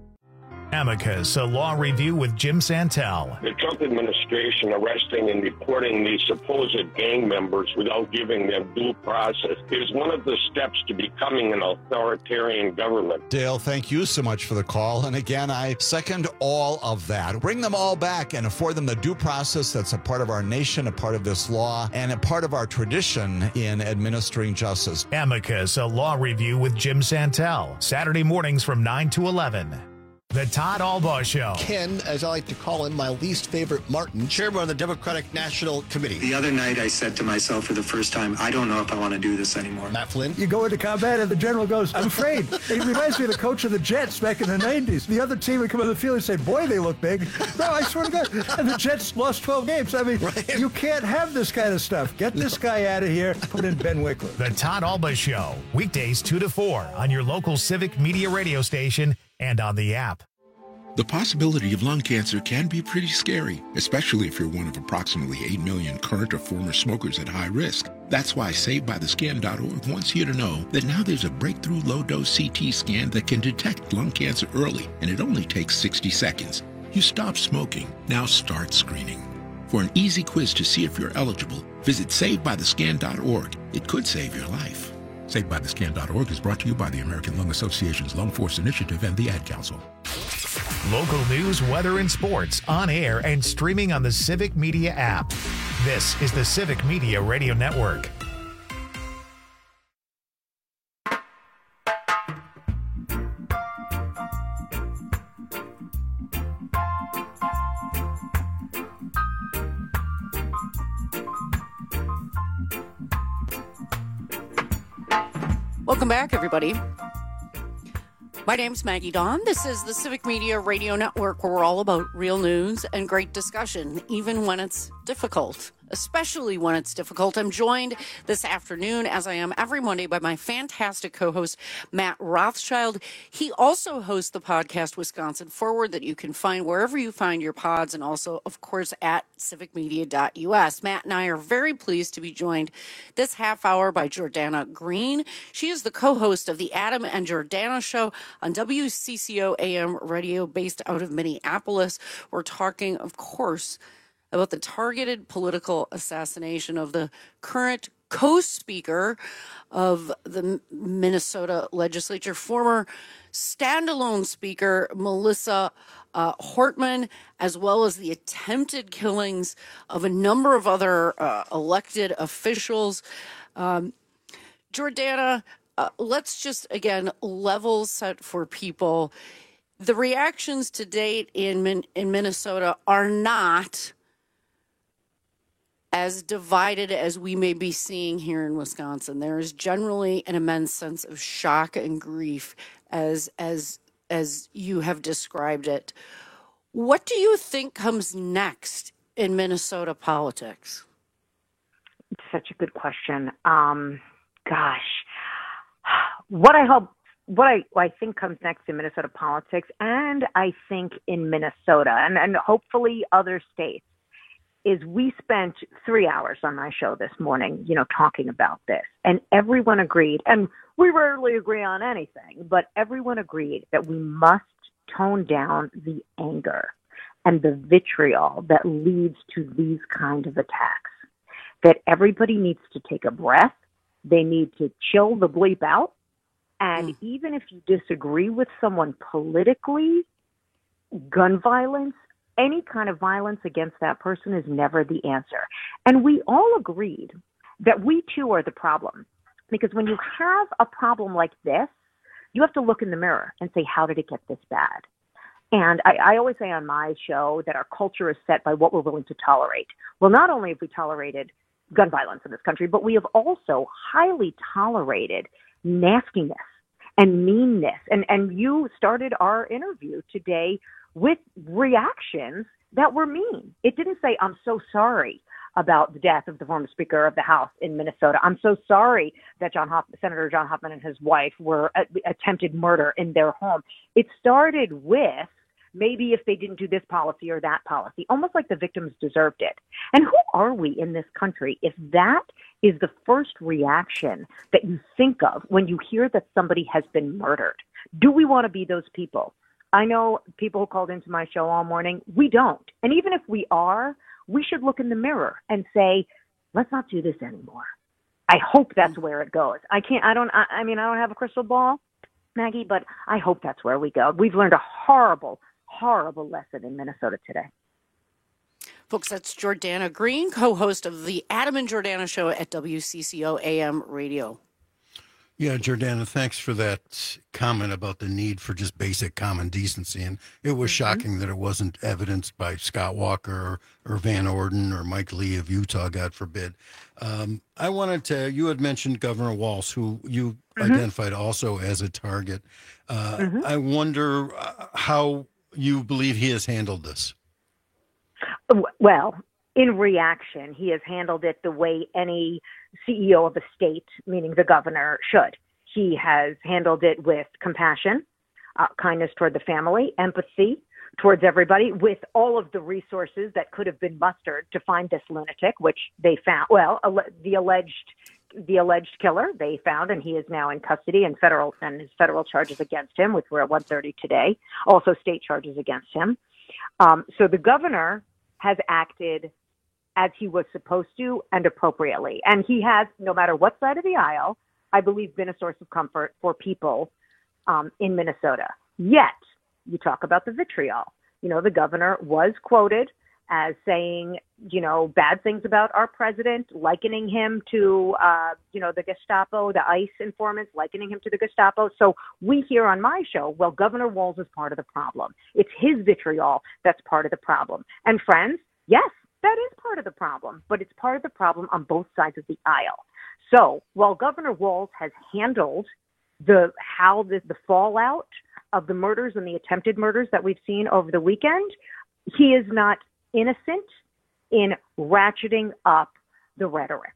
Amicus, a law review with Jim Santel. The Trump administration arresting and deporting these supposed gang members without giving them due process is one of the steps to becoming an authoritarian government. Dale, thank you so much for the call. And again, I second all of that. Bring them all back and afford them the due process that's a part of our nation, a part of this law, and a part of our tradition in administering justice. Amicus, a law review with Jim Santel. Saturday mornings from nine to eleven. The Todd Albaugh Show. Ken, as I like to call him, my least favorite Martin, chairman of the Democratic National Committee. The other night I said to myself for the first time, I don't know if I want to do this anymore. Matt Flynn. You go into combat and the general goes, I'm afraid. It reminds me of the coach of the Jets back in the nineties. The other team would come on the field and say, boy, they look big. No, I swear to God. And the Jets lost twelve games. I mean, right. You can't have this kind of stuff. Get this guy out of here. Put in Ben Wickler. The Todd Albaugh Show. Weekdays two to four on your local Civic Media radio station and on the app. The possibility of lung cancer can be pretty scary, especially if you're one of approximately eight million current or former smokers at high risk. That's why Saved By The Scan dot org wants you to know that now there's a breakthrough low-dose C T scan that can detect lung cancer early, and it only takes sixty seconds. You stop smoking, now start screening. For an easy quiz to see if you're eligible, visit Saved By The Scan dot org. It could save your life. Saved By The Scan dot org is brought to you by the American Lung Association's Lung Force Initiative and the Ad Council. Local news, weather, and sports on air and streaming on the Civic Media app. This is the Civic Media Radio Network. Welcome back, everybody. My name's Maggie Dawn. This is the Civic Media Radio Network, where we're all about real news and great discussion, even when it's difficult. Especially when it's difficult. I'm joined this afternoon, as I am every Monday, by my fantastic co-host, Matt Rothschild. He also hosts the podcast Wisconsin Forward that you can find wherever you find your pods, and also, of course, at civic media dot U S. Matt and I are very pleased to be joined this half hour by Jordana Green. She is the co-host of the Adam and Jordana Show on W C C O A M radio based out of Minneapolis. We're talking, of course, about the targeted political assassination of the current co-speaker of the Minnesota legislature, former standalone speaker Melissa uh, Hortman, as well as the attempted killings of a number of other uh, elected officials. Um, Jordana, uh, let's just, again, level set for people. the reactions to date in Min- in Minnesota are not as divided as we may be seeing here in Wisconsin. There is generally an immense sense of shock and grief as as as you have described it. What do you think comes next in Minnesota politics? It's such a good question. Um, gosh, what I hope, what I, what I think comes next in Minnesota politics, and I think in Minnesota, and, and hopefully other states, is we spent three hours on my show this morning, you know, talking about this, and everyone agreed, and we rarely agree on anything, but everyone agreed that we must tone down the anger and the vitriol that leads to these kind of attacks. That everybody needs to take a breath. They need to chill the bleep out. And mm. even if you disagree with someone politically, gun violence, any kind of violence against that person is never the answer. And we all agreed that we too are the problem. Because when you have a problem like this, you have to look in the mirror and say, how did it get this bad? And I, I always say on my show that our culture is set by what we're willing to tolerate. Well, not only have we tolerated gun violence in this country, but we have also highly tolerated nastiness and meanness. And, and you started our interview today with reactions that were mean. It didn't say, I'm so sorry about the death of the former Speaker of the House in Minnesota. I'm so sorry that John Hoff- Senator John Hoffman and his wife were uh, attempted murder in their home. It started with maybe if they didn't do this policy or that policy, almost like the victims deserved it. And who are we in this country if that is the first reaction that you think of when you hear that somebody has been murdered? Do we want to be those people? I know people who called into my show all morning. We don't. And even if we are, we should look in the mirror and say, let's not do this anymore. I hope that's where it goes. I can't, I don't, I, I mean, I don't have a crystal ball, Maggie, but I hope that's where we go. We've learned a horrible, horrible lesson in Minnesota today. Folks, that's Jordana Green, co-host of the Adam and Jordana Show at W C C O A M Radio. Yeah, Jordana, thanks for that comment about the need for just basic common decency. And it was mm-hmm. shocking that it wasn't evidenced by Scott Walker or, or Van Orden or Mike Lee of Utah, God forbid. Um, I wanted to, you had mentioned Governor Walz, who you mm-hmm. identified also as a target. Uh, mm-hmm. I wonder how you believe he has handled this. Well, in reaction, he has handled it the way any C E O of a state, meaning the governor, should. He has handled it with compassion, uh, kindness toward the family, empathy towards everybody, with all of the resources that could have been mustered to find this lunatic, which they found. Well, al- the alleged the alleged killer they found, and he is now in custody, and federal and his federal charges against him, which were at one thirty today. Also, state charges against him. Um, so the governor has acted as he was supposed to and appropriately. And he has, no matter what side of the aisle, I believe, been a source of comfort for people um, in Minnesota. Yet, you talk about the vitriol. You know, the governor was quoted as saying, you know, bad things about our president, likening him to, uh, you know, the Gestapo, the ICE informants, likening him to the Gestapo. So we hear on my show, well, Governor Walz is part of the problem. It's his vitriol that's part of the problem. And friends, yes, that is part of the problem, but it's part of the problem on both sides of the aisle. So while Governor Walz has handled the how the, the fallout of the murders and the attempted murders that we've seen over the weekend, he is not innocent in ratcheting up the rhetoric.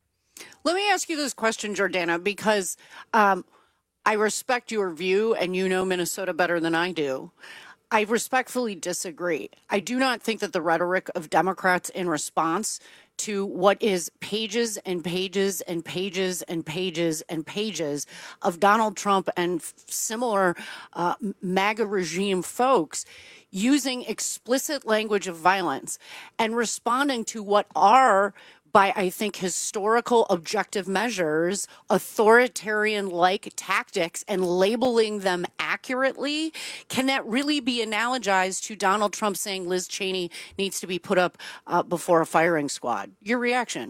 Let me ask you this question, Jordana, because um, I respect your view and you know Minnesota better than I do. I respectfully disagree. I do not think that the rhetoric of Democrats in response to what is pages and pages and pages and pages and pages of Donald Trump and f- similar uh, MAGA regime folks using explicit language of violence and responding to what are, by, I think, historical objective measures, authoritarian-like tactics, and labeling them accurately. Can that really be analogized to Donald Trump saying Liz Cheney needs to be put up uh, before a firing squad? Your reaction?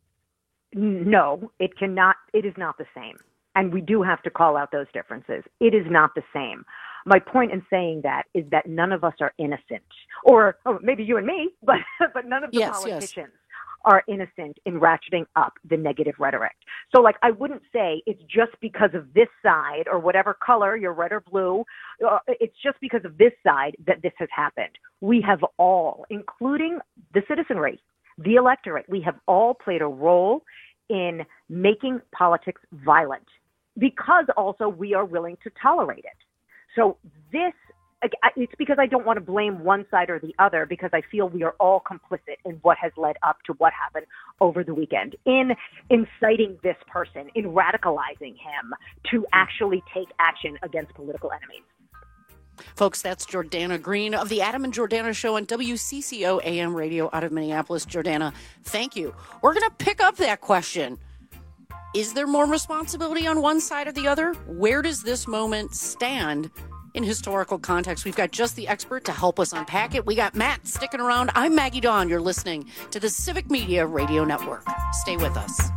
No, it cannot. It is not the same. And we do have to call out those differences. It is not the same. My point in saying that is that none of us are innocent, or oh, maybe you and me, but but none of the yes, politicians yes. are innocent in ratcheting up the negative rhetoric. So, like, I wouldn't say it's just because of this side or whatever color, you're red or blue, uh, it's just because of this side that this has happened. We have all, including the citizenry, the electorate, we have all played a role in making politics violent because also we are willing to tolerate it. So this, it's because I don't want to blame one side or the other, because I feel we are all complicit in what has led up to what happened over the weekend, in inciting this person, in radicalizing him to actually take action against political enemies. Folks, that's Jordana Green of the Adam and Jordana Show on W C C O A M Radio out of Minneapolis. Jordana, thank you. We're going to pick up that question. Is there more responsibility on one side or the other? Where does this moment stand in historical context? We've got just the expert to help us unpack it. We got Matt sticking around. I'm Maggie Dawn. You're listening to the Civic Media Radio Network. Stay with us.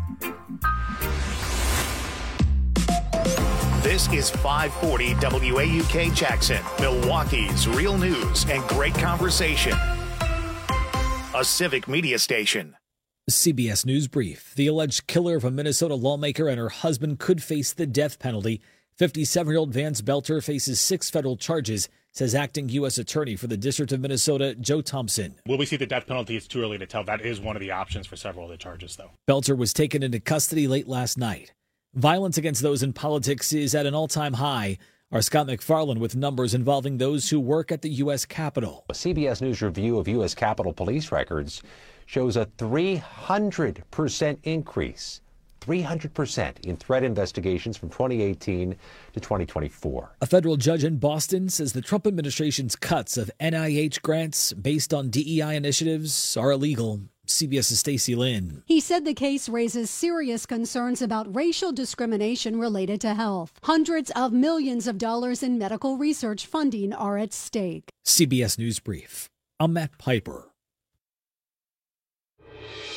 This is five forty W A U K Jackson, Milwaukee's real news and great conversation. A Civic Media station. C B S News Brief. The alleged killer of a Minnesota lawmaker and her husband could face the death penalty. fifty-seven-year-old Vance Belter faces six federal charges, says acting U S Attorney for the District of Minnesota, Joe Thompson. Will we see the death penalty? It's too early to tell. That is one of the options for several of the charges, though. Belter was taken into custody late last night. Violence against those in politics is at an all-time high. Our Scott McFarland with numbers involving those who work at the U S Capitol. A C B S News review of U S Capitol police records shows a three hundred percent increase, three hundred percent in threat investigations from twenty eighteen to twenty twenty-four. A federal judge in Boston says the Trump administration's cuts of N I H grants based on D E I initiatives are illegal. CBS's Stacey Lynn. He said the case raises serious concerns about racial discrimination related to health. Hundreds of millions of dollars in medical research funding are at stake. C B S News Brief. I'm Matt Piper.